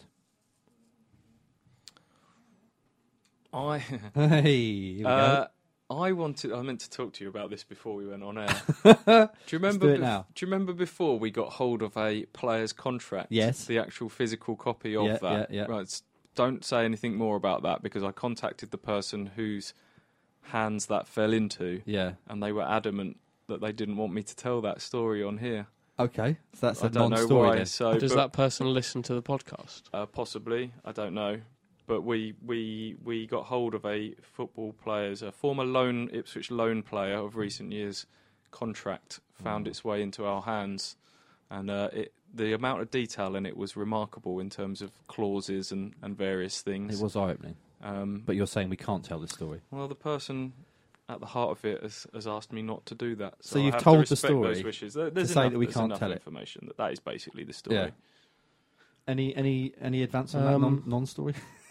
I Hey, here we uh, I wanted. I meant to talk to you about this before we went on air. do you remember? do it bef- now. Do you remember before we got hold of a player's contract? Yes. The actual physical copy of Yeah, that. yeah, yeah. Right. It's don't say anything more about that because I contacted the person whose hands that fell into, Yeah. and they were adamant that they didn't want me to tell that story on here. Okay, so that's a I don't know non-story why. then. So, Does but, that person listen to the podcast? uh, possibly? I don't know. But we, we we got hold of a football player's, a former loan Ipswich loan player of recent years contract found Mm. its way into our hands, and uh, it the amount of detail in it was remarkable in terms of clauses and, and various things. It was eye-opening. Um, But you're saying we can't tell this story. well, the person at the heart of it has, has asked me not to do that. So, So I you've have told to the respect story those wishes. There, there's say enough, that we there's can't enough tell it. information that that is basically the story. Yeah. Any any any advance on that Um, non, non-story?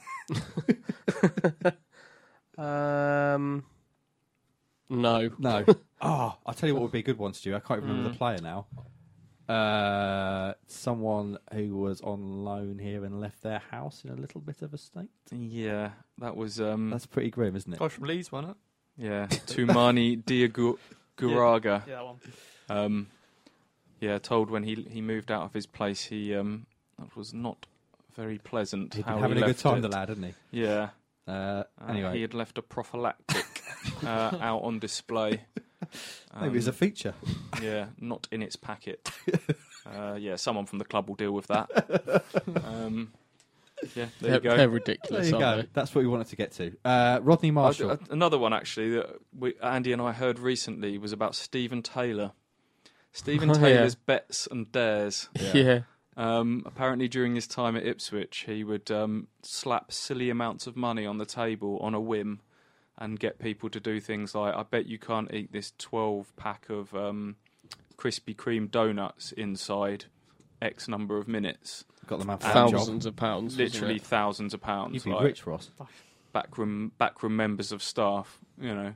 Um, no. No. Oh, I'll tell you what would be a good one, Stu. I can't remember Mm. the player now. Uh, someone who was on loan here and left their house in a little bit of a state. Yeah, that was um, That's pretty grim, isn't it? Guy from Leeds, wasn't it? yeah Tumani Diaguraga. Yeah, that one. Um, yeah, told when he he moved out of his place, he um, that was not very pleasant. He'd how been having he a good left time, it. the lad, hadn't he? Yeah. Uh, Uh, anyway, he had left a prophylactic uh, out on display. maybe it's a Um, feature. Yeah, not in its packet. uh, yeah, someone from the club will deal with that. Um, yeah, there They're, you go. they're ridiculous, There you aren't go. That's what we wanted to get to. Uh, Rodney Marshall. Uh, uh, another one actually that we, Andy and I heard recently was about Stephen Taylor. Stephen Oh, yeah. Taylor's bets and dares. they? Yeah. Um, apparently, during his time at Ipswich, he would um, slap silly amounts of money on the table on a whim and get people to do things like, I bet you can't eat this twelve pack of um, Krispy Kreme donuts inside X number of minutes. Got the man for that job. Thousands of pounds. wasn't Literally it? thousands of pounds. You'd be like rich, Ross. backroom, backroom members of staff, you know,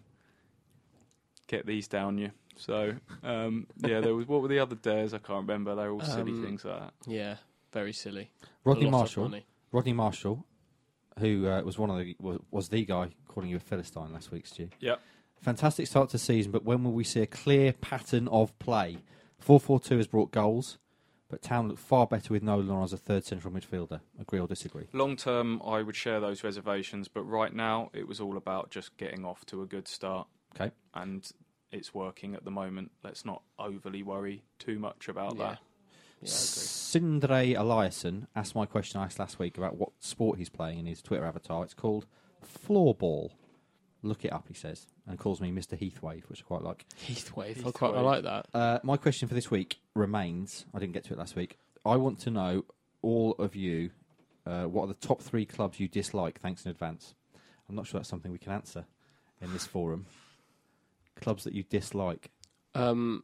get these down you. So, um, yeah, there was, what were the other dares? I can't remember. They were all silly Um, things like that. Yeah, very silly. Rodney A lot of Marshall. money. Rodney Marshall, who uh, was one of the was, was the guy calling you a Philistine last week, Stu. Yep. Fantastic start to the season, but when will we see a clear pattern of play? four four two has brought goals, but Town looked far better with Nolan on as a third central midfielder. Agree or disagree? Long term, I would share those reservations, but right now, it was all about just getting off to a good start. Okay. And it's working at the moment. Let's not overly worry too much about Yeah. that. Yeah, I agree. Sindre Eliasson asked my question I asked last week about what sport he's playing in his Twitter avatar. It's called floorball. Look it up, he says, and calls me Mister Heathwave, which I quite like. Heathwave. I Heathwave. quite I like that. Uh, my question for this week remains, I didn't get to it last week, I want to know, all of you, uh, what are the top three clubs you dislike, thanks in advance. I'm not sure that's something we can answer in this forum. Clubs that you dislike. Um,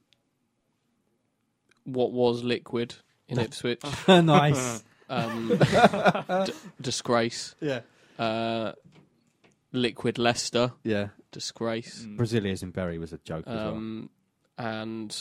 what was Liquid in Ipswich? Nice. Um, d- disgrace. Yeah. Uh, Liquid Leicester. Yeah. Disgrace. Mm. Brasilia's in Bury was a joke as well. Um, and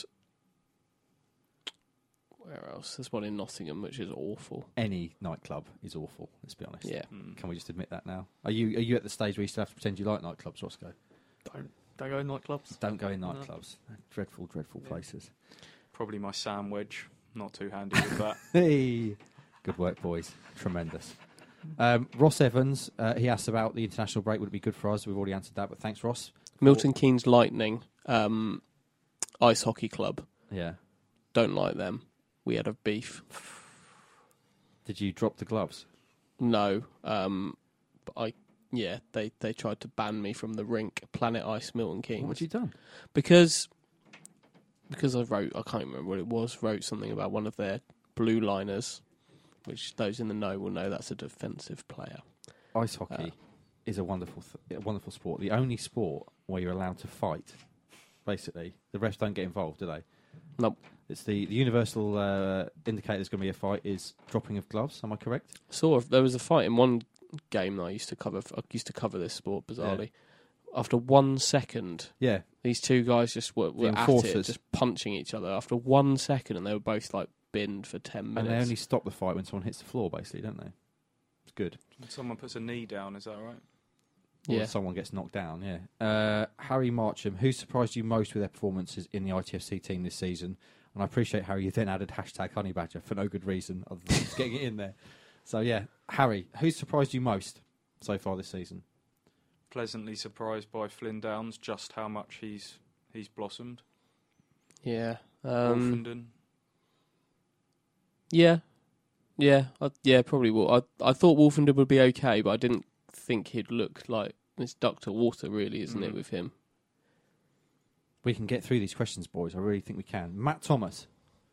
where else? There's one in Nottingham, which is awful. Any nightclub is awful, let's be honest. Yeah. Mm. Can we just admit that now? Are you are you at the stage where you still have to pretend you like nightclubs, Roscoe? Don't don't go in nightclubs. Don't go in No. nightclubs. They're dreadful, dreadful Yeah. places. Probably my sandwich. Not too handy with that. Hey, good work, boys. Tremendous. Um, Ross Evans, uh, he asked about the international break. Would it be good for us? We've already answered that, but thanks, Ross. Milton Keynes Lightning, um, ice hockey club. Yeah. Don't like them. We had a beef. Did you drop the gloves? No, um, but I yeah they they tried to ban me from the rink. Planet Ice Milton Keynes. What had you done? Because because I wrote, I can't remember what it was, wrote something about one of their blue liners, which those in the know will know that's a defensive player. Ice hockey Uh, is a wonderful, th- a wonderful sport. The only sport where you're allowed to fight. Basically, the refs don't get involved, do they? Nope. It's the, the universal uh, indicator there's going to be a fight is dropping of gloves. Am I correct? Sort of. There was a fight in one game that I used to cover. I used to cover this sport bizarrely. After one second, Yeah. these two guys just were, were The at it, enforcers. just punching each other. After one second, and they were both like binned for ten minutes. And they only stop the fight when someone hits the floor, basically, don't they? It's good. When someone puts a knee down, is that right? Or Yeah. someone gets knocked down, yeah. Uh, Harry Marcham, who surprised you most with their performances in the I T F C team this season? And I appreciate, Harry, you then added hashtag Honey Badger for no good reason other than just getting it in there. So, yeah, Harry, who's surprised you most so far this season? Pleasantly surprised by Flynn Downs, just how much he's he's blossomed. Yeah. Um, Wolfenden. yeah. Yeah. I, yeah, probably will. I I thought Wolfenden would be okay, but I didn't think he'd look like... It's duck to water, really, isn't Mm. it, with him? We can get through these questions, boys. I really think we can. Matt Thomas.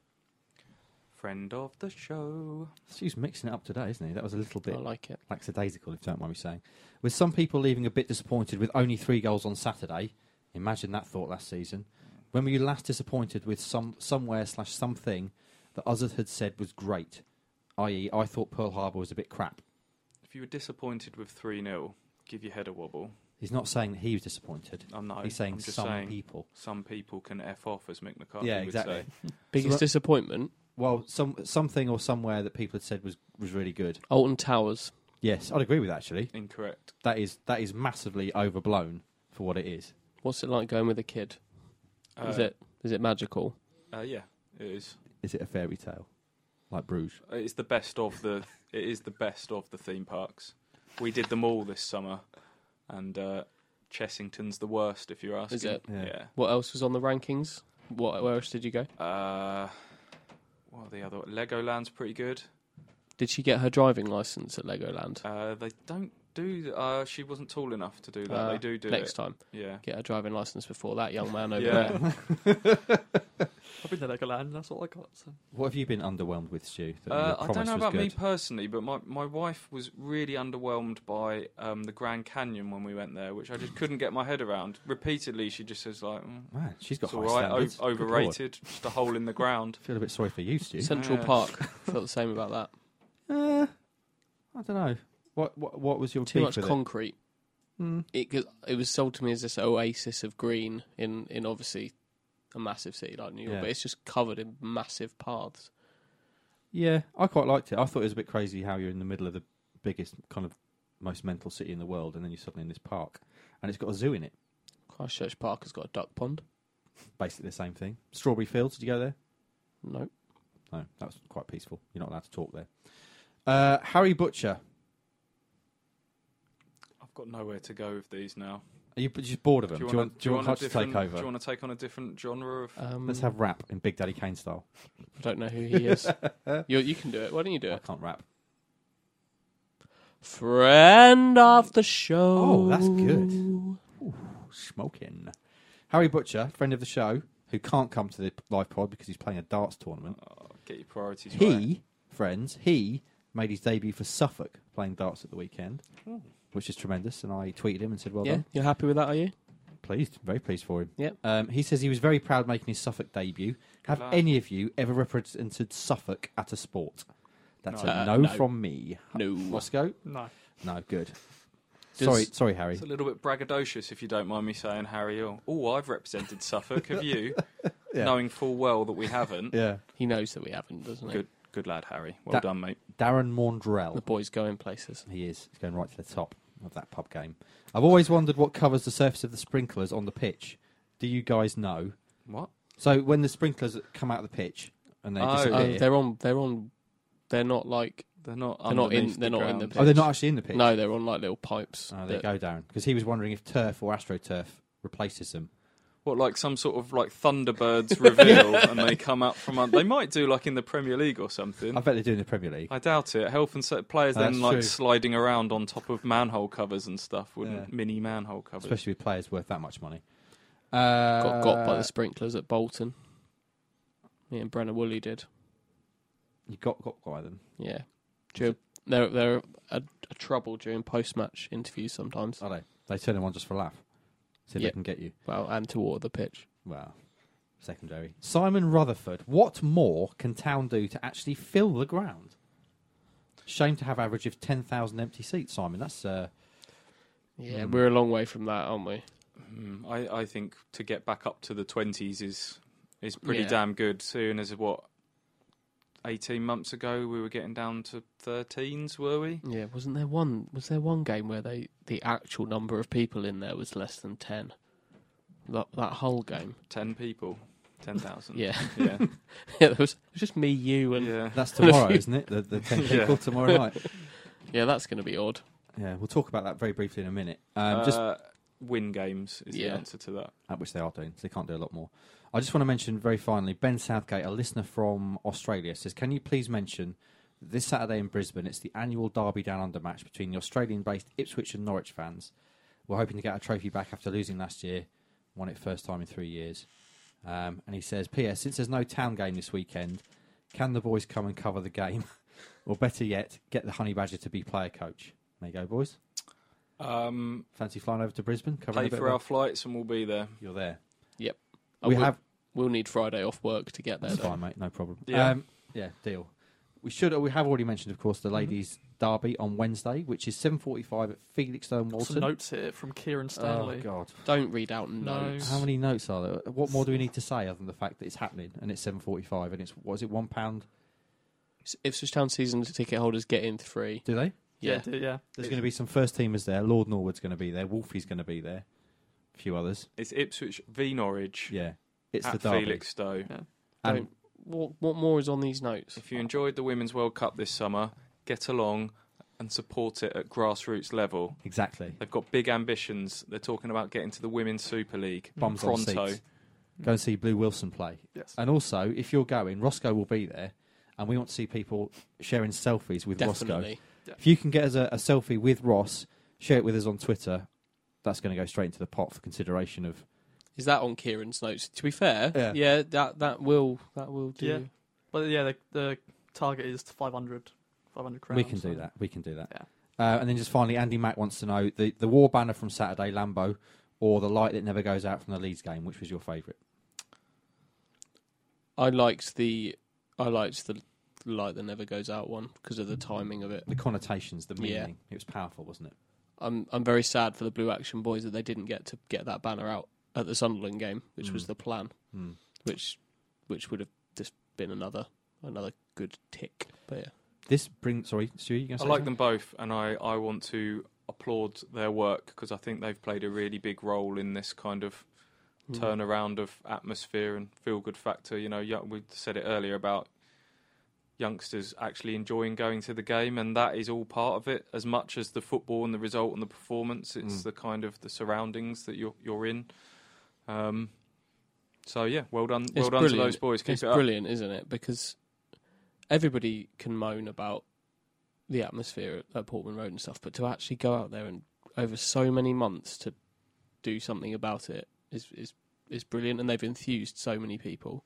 Friend of the show. He's mixing it up today, isn't he? That was a little bit I like it. lackadaisical, if you don't mind me saying. With some people leaving a bit disappointed with only three goals on Saturday. Imagine that thought last season. When were you last disappointed with some somewhere slash something that others had said was great? that is, I thought Pearl Harbor was a bit crap. If you were disappointed with three nil, give your head a wobble. He's not saying that he was disappointed. I'm not. He's saying I'm just some saying people. Some people can F off, as Mick McCarthy Yeah, would exactly. say. Biggest So- disappointment? Well, some something or somewhere that people had said was, was really good. Alton Towers. Yes, I'd agree with that, actually. Incorrect. That is that is massively overblown for what it is. What's it like going with a kid? Is Uh, it is it magical? Uh, yeah, it is. Is it a fairy tale? Like Bruges? It's the best of the. It is the best of the theme parks. We did them all this summer, and uh, Chessington's the worst. If you're asking, Is it? Yeah. Yeah. What else was on the rankings? What where else did you go? Uh, what are the other? Legoland's pretty good. Did she get her driving license at Legoland? Uh, they don't do. th- Uh, she wasn't tall enough to do that. Uh, they do do next it. time. Yeah. Get her driving license before that young man over Yeah. there. I've been to Legoland, and that's all I got. So. What have you been underwhelmed with, Stu? that you Uh, were I don't promised know was about me good? personally, but my, my wife was really underwhelmed by um, the Grand Canyon when we went there, which I just couldn't get my head around. Repeatedly, she just says like, mm, Man, she's got "It's high all right, standards. o- Good Lord. overrated, just a hole in the ground." I feel a bit sorry for you, Stu. Central Yeah. Park. Felt the same about that. Uh, I don't know. What what what was your Too beef much with concrete. it? Mm. It 'cause it was sold to me as this oasis of green in, in obviously a massive city like New York, Yeah. but it's just covered in massive paths. Yeah, I quite liked it. I thought it was a bit crazy how you're in the middle of the biggest, kind of most mental city in the world, and then you're suddenly in this park, and it's got a zoo in it. Christchurch Park has got a duck pond. Basically the same thing. Strawberry Fields, did you go there? No. No, that was quite peaceful. You're not allowed to talk there. Uh, Harry Butcher. I've got nowhere to go with these now. Are you just bored of them? Do you do you want, want, do you want a Hutch to take different- over? Do you want to take on a different genre of? Um, Let's have rap in Big Daddy Kane style. I don't know who he is. you, you can do it. Why don't you do I it? can't rap. Friend of the show. Oh, that's good. Ooh, smoking. Harry Butcher, friend of the show, who can't come to the live pod because he's playing a darts tournament. Oh, get your priorities He, right. friends, he made his debut for Suffolk playing darts at the weekend, Ooh. which is tremendous. And I tweeted him and said, well Yeah, done. you're happy with that, are you? Pleased, very pleased for him. Yep. Um, he says he was very proud making his Suffolk debut. Have lad. any of you ever represented Suffolk at a sport? That's No. a Uh, no, no. from me. No. Roscoe? No. No, good. Does- sorry, sorry, Harry. It's a little bit braggadocious, if you don't mind me saying, Harry. Oh, oh I've represented Suffolk. Have you? Yeah. Knowing full well that we haven't. Yeah. He knows that we haven't, doesn't he? Good, good lad, Harry. Well That- done, mate. Darren Maundrell. The boy's going places. He is. He's going right to the top of that pub game. I've always wondered what covers the surface of the sprinklers on the pitch. Do you guys know? What? So when the sprinklers come out of the pitch and they Oh. disappear, Oh, they're on. They're on. They're not like. They're not. They're not in- underneath they're the not in the ground. oh, they're not actually in the pitch. No, they're on like little pipes. Oh, there you that- go, Darren. Because he was wondering if turf or AstroTurf replaces them. What, like some sort of like Thunderbirds reveal, and they come up from? Un- they might do like in the Premier League or something. I bet they do in the Premier League. I doubt it. Health and sa- players That's then like true. sliding around on top of manhole covers and stuff, wouldn't Yeah. mini manhole covers? Especially with players worth that much money. Uh, got got by the sprinklers at Bolton. Me and Brennan Woolley did. You got got by them. Yeah. Dur- They're they're a, a trouble during post match interviews sometimes. Are they? They turn them on just for a laugh. See if Yeah. they can get you. Well, and to water the pitch. Well, secondary. Simon Rutherford. What more can town do to actually fill the ground? Shame to have average of ten thousand empty seats, Simon. That's uh, Yeah, Mm. we're a long way from that, aren't we? Mm, I, I think to get back up to the twenties is is pretty Yeah. damn good. Soon as what eighteen months ago we were getting down to thirteens, were we? Yeah, wasn't there one? Was there one game where they the actual number of people in there was less than ten? That that whole game. Ten people, ten thousand. Yeah, yeah, yeah. There was, it was just me, you, and yeah. that's tomorrow, isn't it? The, the ten Yeah. people tomorrow night. Yeah, that's going to be odd. Yeah, we'll talk about that very briefly in a minute. Um, just uh, win games is Yeah. the answer to that. at which they are doing, so they can't do a lot more. I just want to mention very finally, Ben Southgate, a listener from Australia, says, can you please mention that this Saturday in Brisbane, it's the annual Derby Down Under match between the Australian-based Ipswich and Norwich fans. We're hoping to get our trophy back after losing last year. Won it first time in three years. Um, and he says, P S, since there's no town game this weekend, can the boys come and cover the game? Or better yet, get the Honey Badger to be player coach. There you go, boys. Um, Fancy flying over to Brisbane? Covering pay a bit for of our a- flights and we'll be there. You're there. Yep. I We will, have... We'll need Friday off work to get there. That's though. fine, mate. No problem. Yeah. Um, yeah, deal. We should. We have already mentioned, of course, the ladies' derby on Wednesday, which is seven forty-five at Felixstowe, Got some Walton. notes here from Kieran Stanley. Oh God! Don't read out No. notes. How many notes are there? What more do we need to say other than the fact that it's happening and it's seven forty-five and it's what is it one pound? Ipswich Town season ticket holders get in three. Do they? Yeah. yeah. yeah. There's going to be some first teamers there. Lord Norwood's going to be there. Wolfie's going to be there. A few others. It's Ipswich v Norwich Yeah, it's at the derby. Felixstowe. Yeah. And Don't. What, what more is on these notes? If you enjoyed the Women's World Cup this summer, get along and support it at grassroots level. exactly. They've got big ambitions. They're talking about getting to the Women's Super League. Bums on Pronto. seats. Go and see Blue Wilson play. Yes. And also, if you're going, Roscoe will be there, and we want to see people sharing selfies with Roscoe. Definitely. If you can get us a, a selfie with Ross, share it with us on Twitter. That's going to go straight into the pot for consideration of. Is that on Kieran's notes? To be fair, Yeah. yeah, that that will that will do. Yeah. But yeah, the, the target is five hundred, five hundred crowns. we can so- do that. We can do that. Yeah. Uh, and then just finally, Andy Mack wants to know the the war banner from Saturday, Lambo, or the light that never goes out from the Leeds game. Which was your favourite? I liked the I liked the light that never goes out one because of the timing of it. The connotations, the Yeah. meaning. It was powerful, wasn't it? I'm I'm very sad for the Blue Action boys that they didn't get to get that banner out at the Sunderland game, which was Mm. the plan, Hmm. which which would have just been another another good tick. But yeah, This brings. Sorry, Stu, you going to I say like something? them both, and I, I want to applaud their work because I think they've played a really big role in this kind of Mm. turnaround of atmosphere and feel-good factor. You know, young, we said it earlier about youngsters actually enjoying going to the game, and that is all part of it. As much as the football and the result and the performance, it's Mm. the kind of the surroundings that you're you're in. Um, so yeah, well done, well It's done to brilliant. those boys. Keep It's it up. brilliant, isn't it? Because everybody can moan about the atmosphere at, at Portman Road and stuff, but to actually go out there and over so many months to do something about it is is is brilliant, and they've enthused so many people.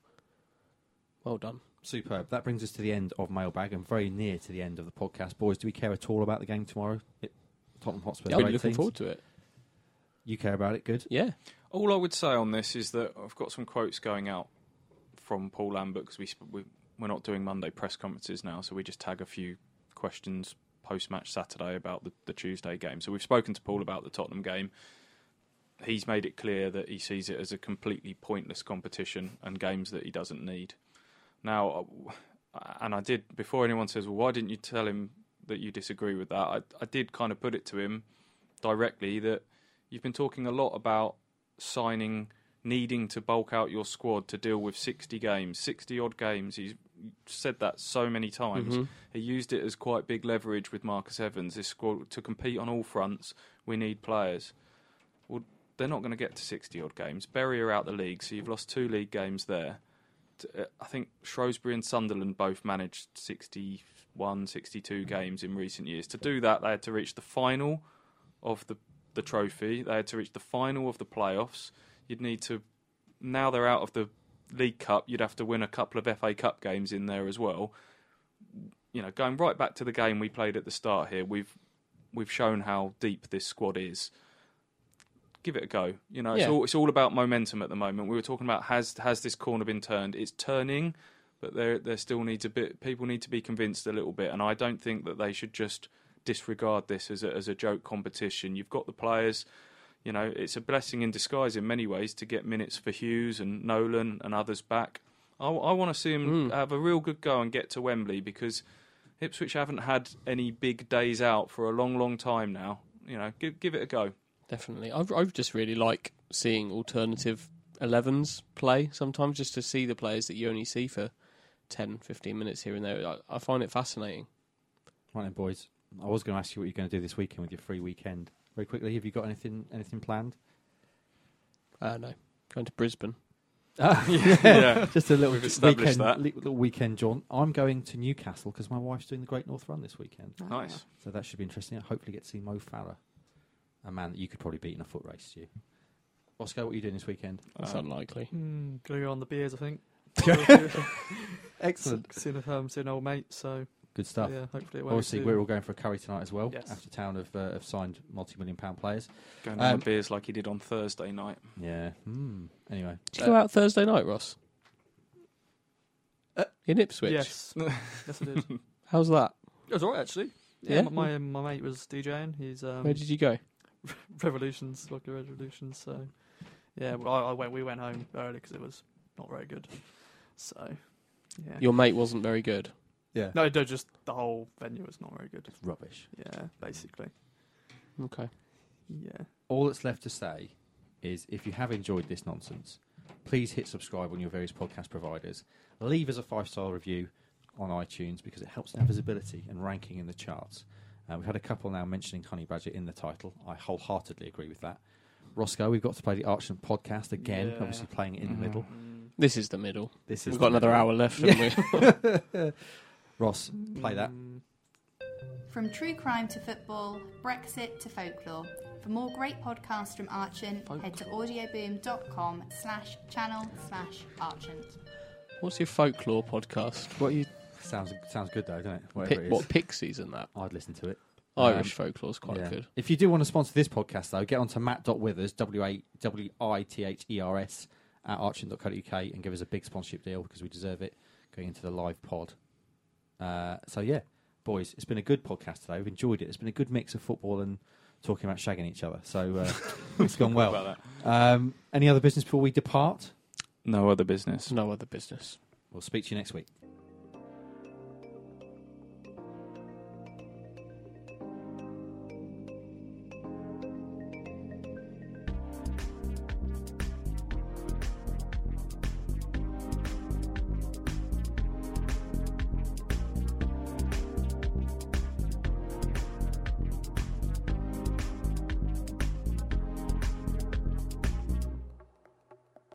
Well done. Superb. That brings us to the end of Mailbag and very near to the end of the podcast. Boys, do we care at all about the game tomorrow? It, Tottenham Hotspur. Yeah, I'm great looking teams. forward to it. You care about it? Good. Yeah. All I would say on this is that I've got some quotes going out from Paul Lambert because we, sp- we we're not doing Monday press conferences now, so we just tag a few questions post-match Saturday about the, the Tuesday game. So we've spoken to Paul about the Tottenham game. He's made it clear that he sees it as a completely pointless competition and games that he doesn't need. Now, uh, and I did, before anyone says, well, why didn't you tell him that you disagree with that? I, I did kind of put it to him directly that you've been talking a lot about signing, needing to bulk out your squad to deal with sixty games, sixty odd games. He's said that so many times. Mhm. He used it as quite big leverage with Marcus Evans. This squad, to compete on all fronts, we need players. Well, they're not going to get to sixty odd games. Bury are out the league, so you've lost two league games there. T- uh, I think Shrewsbury and Sunderland both managed sixty-one, sixty-two games in recent years. To do that, they had to reach the final of the, the trophy. They had to reach the final of the playoffs. You'd need to, now they're out of the League Cup, you'd have to win a couple of F A Cup games in there as well. You know, going right back to the game we played at the start here, we've we've shown how deep this squad is. Give it a go. You know, it's Yeah. all it's all about momentum at the moment. We were talking about has has this corner been turned? It's turning, but there there still needs a bit. People need to be convinced a little bit, and I don't think that they should just disregard this as a, as a joke competition. You've got the players. You know, it's a blessing in disguise in many ways to get minutes for Hughes and Nolan and others back. I, I want to see him Mm. have a real good go and get to Wembley because Ipswich haven't had any big days out for a long, long time now. You know, give give it a go. Definitely. I I just really like seeing alternative elevens play sometimes, just to see the players that you only see for ten, fifteen minutes here and there. I, I find it fascinating. Right then, boys. I was going to ask you what you're going to do this weekend with your free weekend. Very quickly, have you got anything anything planned? Uh, no, going to Brisbane. Ah, Yeah. yeah. Just a little We've established weekend, that. little weekend jaunt. I'm going to Newcastle because my wife's doing the Great North Run this weekend. Nice. So that should be interesting. I hopefully get to see Mo Farah, a man that you could probably beat in a foot race, Stu. Oscar, what are you doing this weekend? That's Um, unlikely. Mm, gonna go on the beers, I think. Excellent. Seeing if um, seeing an old mate, so Good stuff. yeah, hopefully it won't. Obviously, too- we're all going for a curry tonight as well. Yes. After Town have, uh, have signed multi-million pound players. Going on Um, the beers like he did on Thursday night. Yeah. Mm. Anyway. Did you go out Thursday night, Ross? Uh, In Ipswich? Yes, yes, I did. It How's that? was alright actually. Yeah? Yeah, my my mate was DJing. He's um, Where did you go? Revolutions, Rocky Revolutions. So yeah, well, I, I went. We went home early because it was not very good. So yeah, Your mate wasn't very good. Yeah. no, no, just the whole venue was not very good. It's rubbish. Yeah, basically. Okay. Yeah. All that's left to say is if you have enjoyed this nonsense, please hit subscribe on your various podcast providers. Leave us a five-star review on iTunes because it helps in our visibility and ranking in the charts. Uh, we've had a couple now mentioning Honey Badger in the title. I wholeheartedly agree with that. Roscoe, we've got to play the Archant podcast again, Yeah. obviously playing it in the middle. Mm, This is the middle. This is We've got the another middle. hour left, haven't we? Ross, play that. mm, From true crime to football, Brexit to folklore. For more great podcasts from Archant, head to audioboom.com slash channel slash Archant. What's your folklore podcast? What are you? Sounds sounds good though, doesn't it? Whatever Pi- it is. what Pixies and that? I'd listen to it. Irish Um, folklore's quite Yeah. good. If you do want to sponsor this podcast, though, get on to matt.withers, W A W I T H E R S, at archant dot co dot U K and give us a big sponsorship deal because we deserve it going into the live pod. Uh, so, yeah, boys, it's been a good podcast today. We've enjoyed it. It's been a good mix of football and talking about shagging each other. So, uh, it's gone well. About that. Um, any other business before we depart? No other business. No other business. We'll speak to you next week.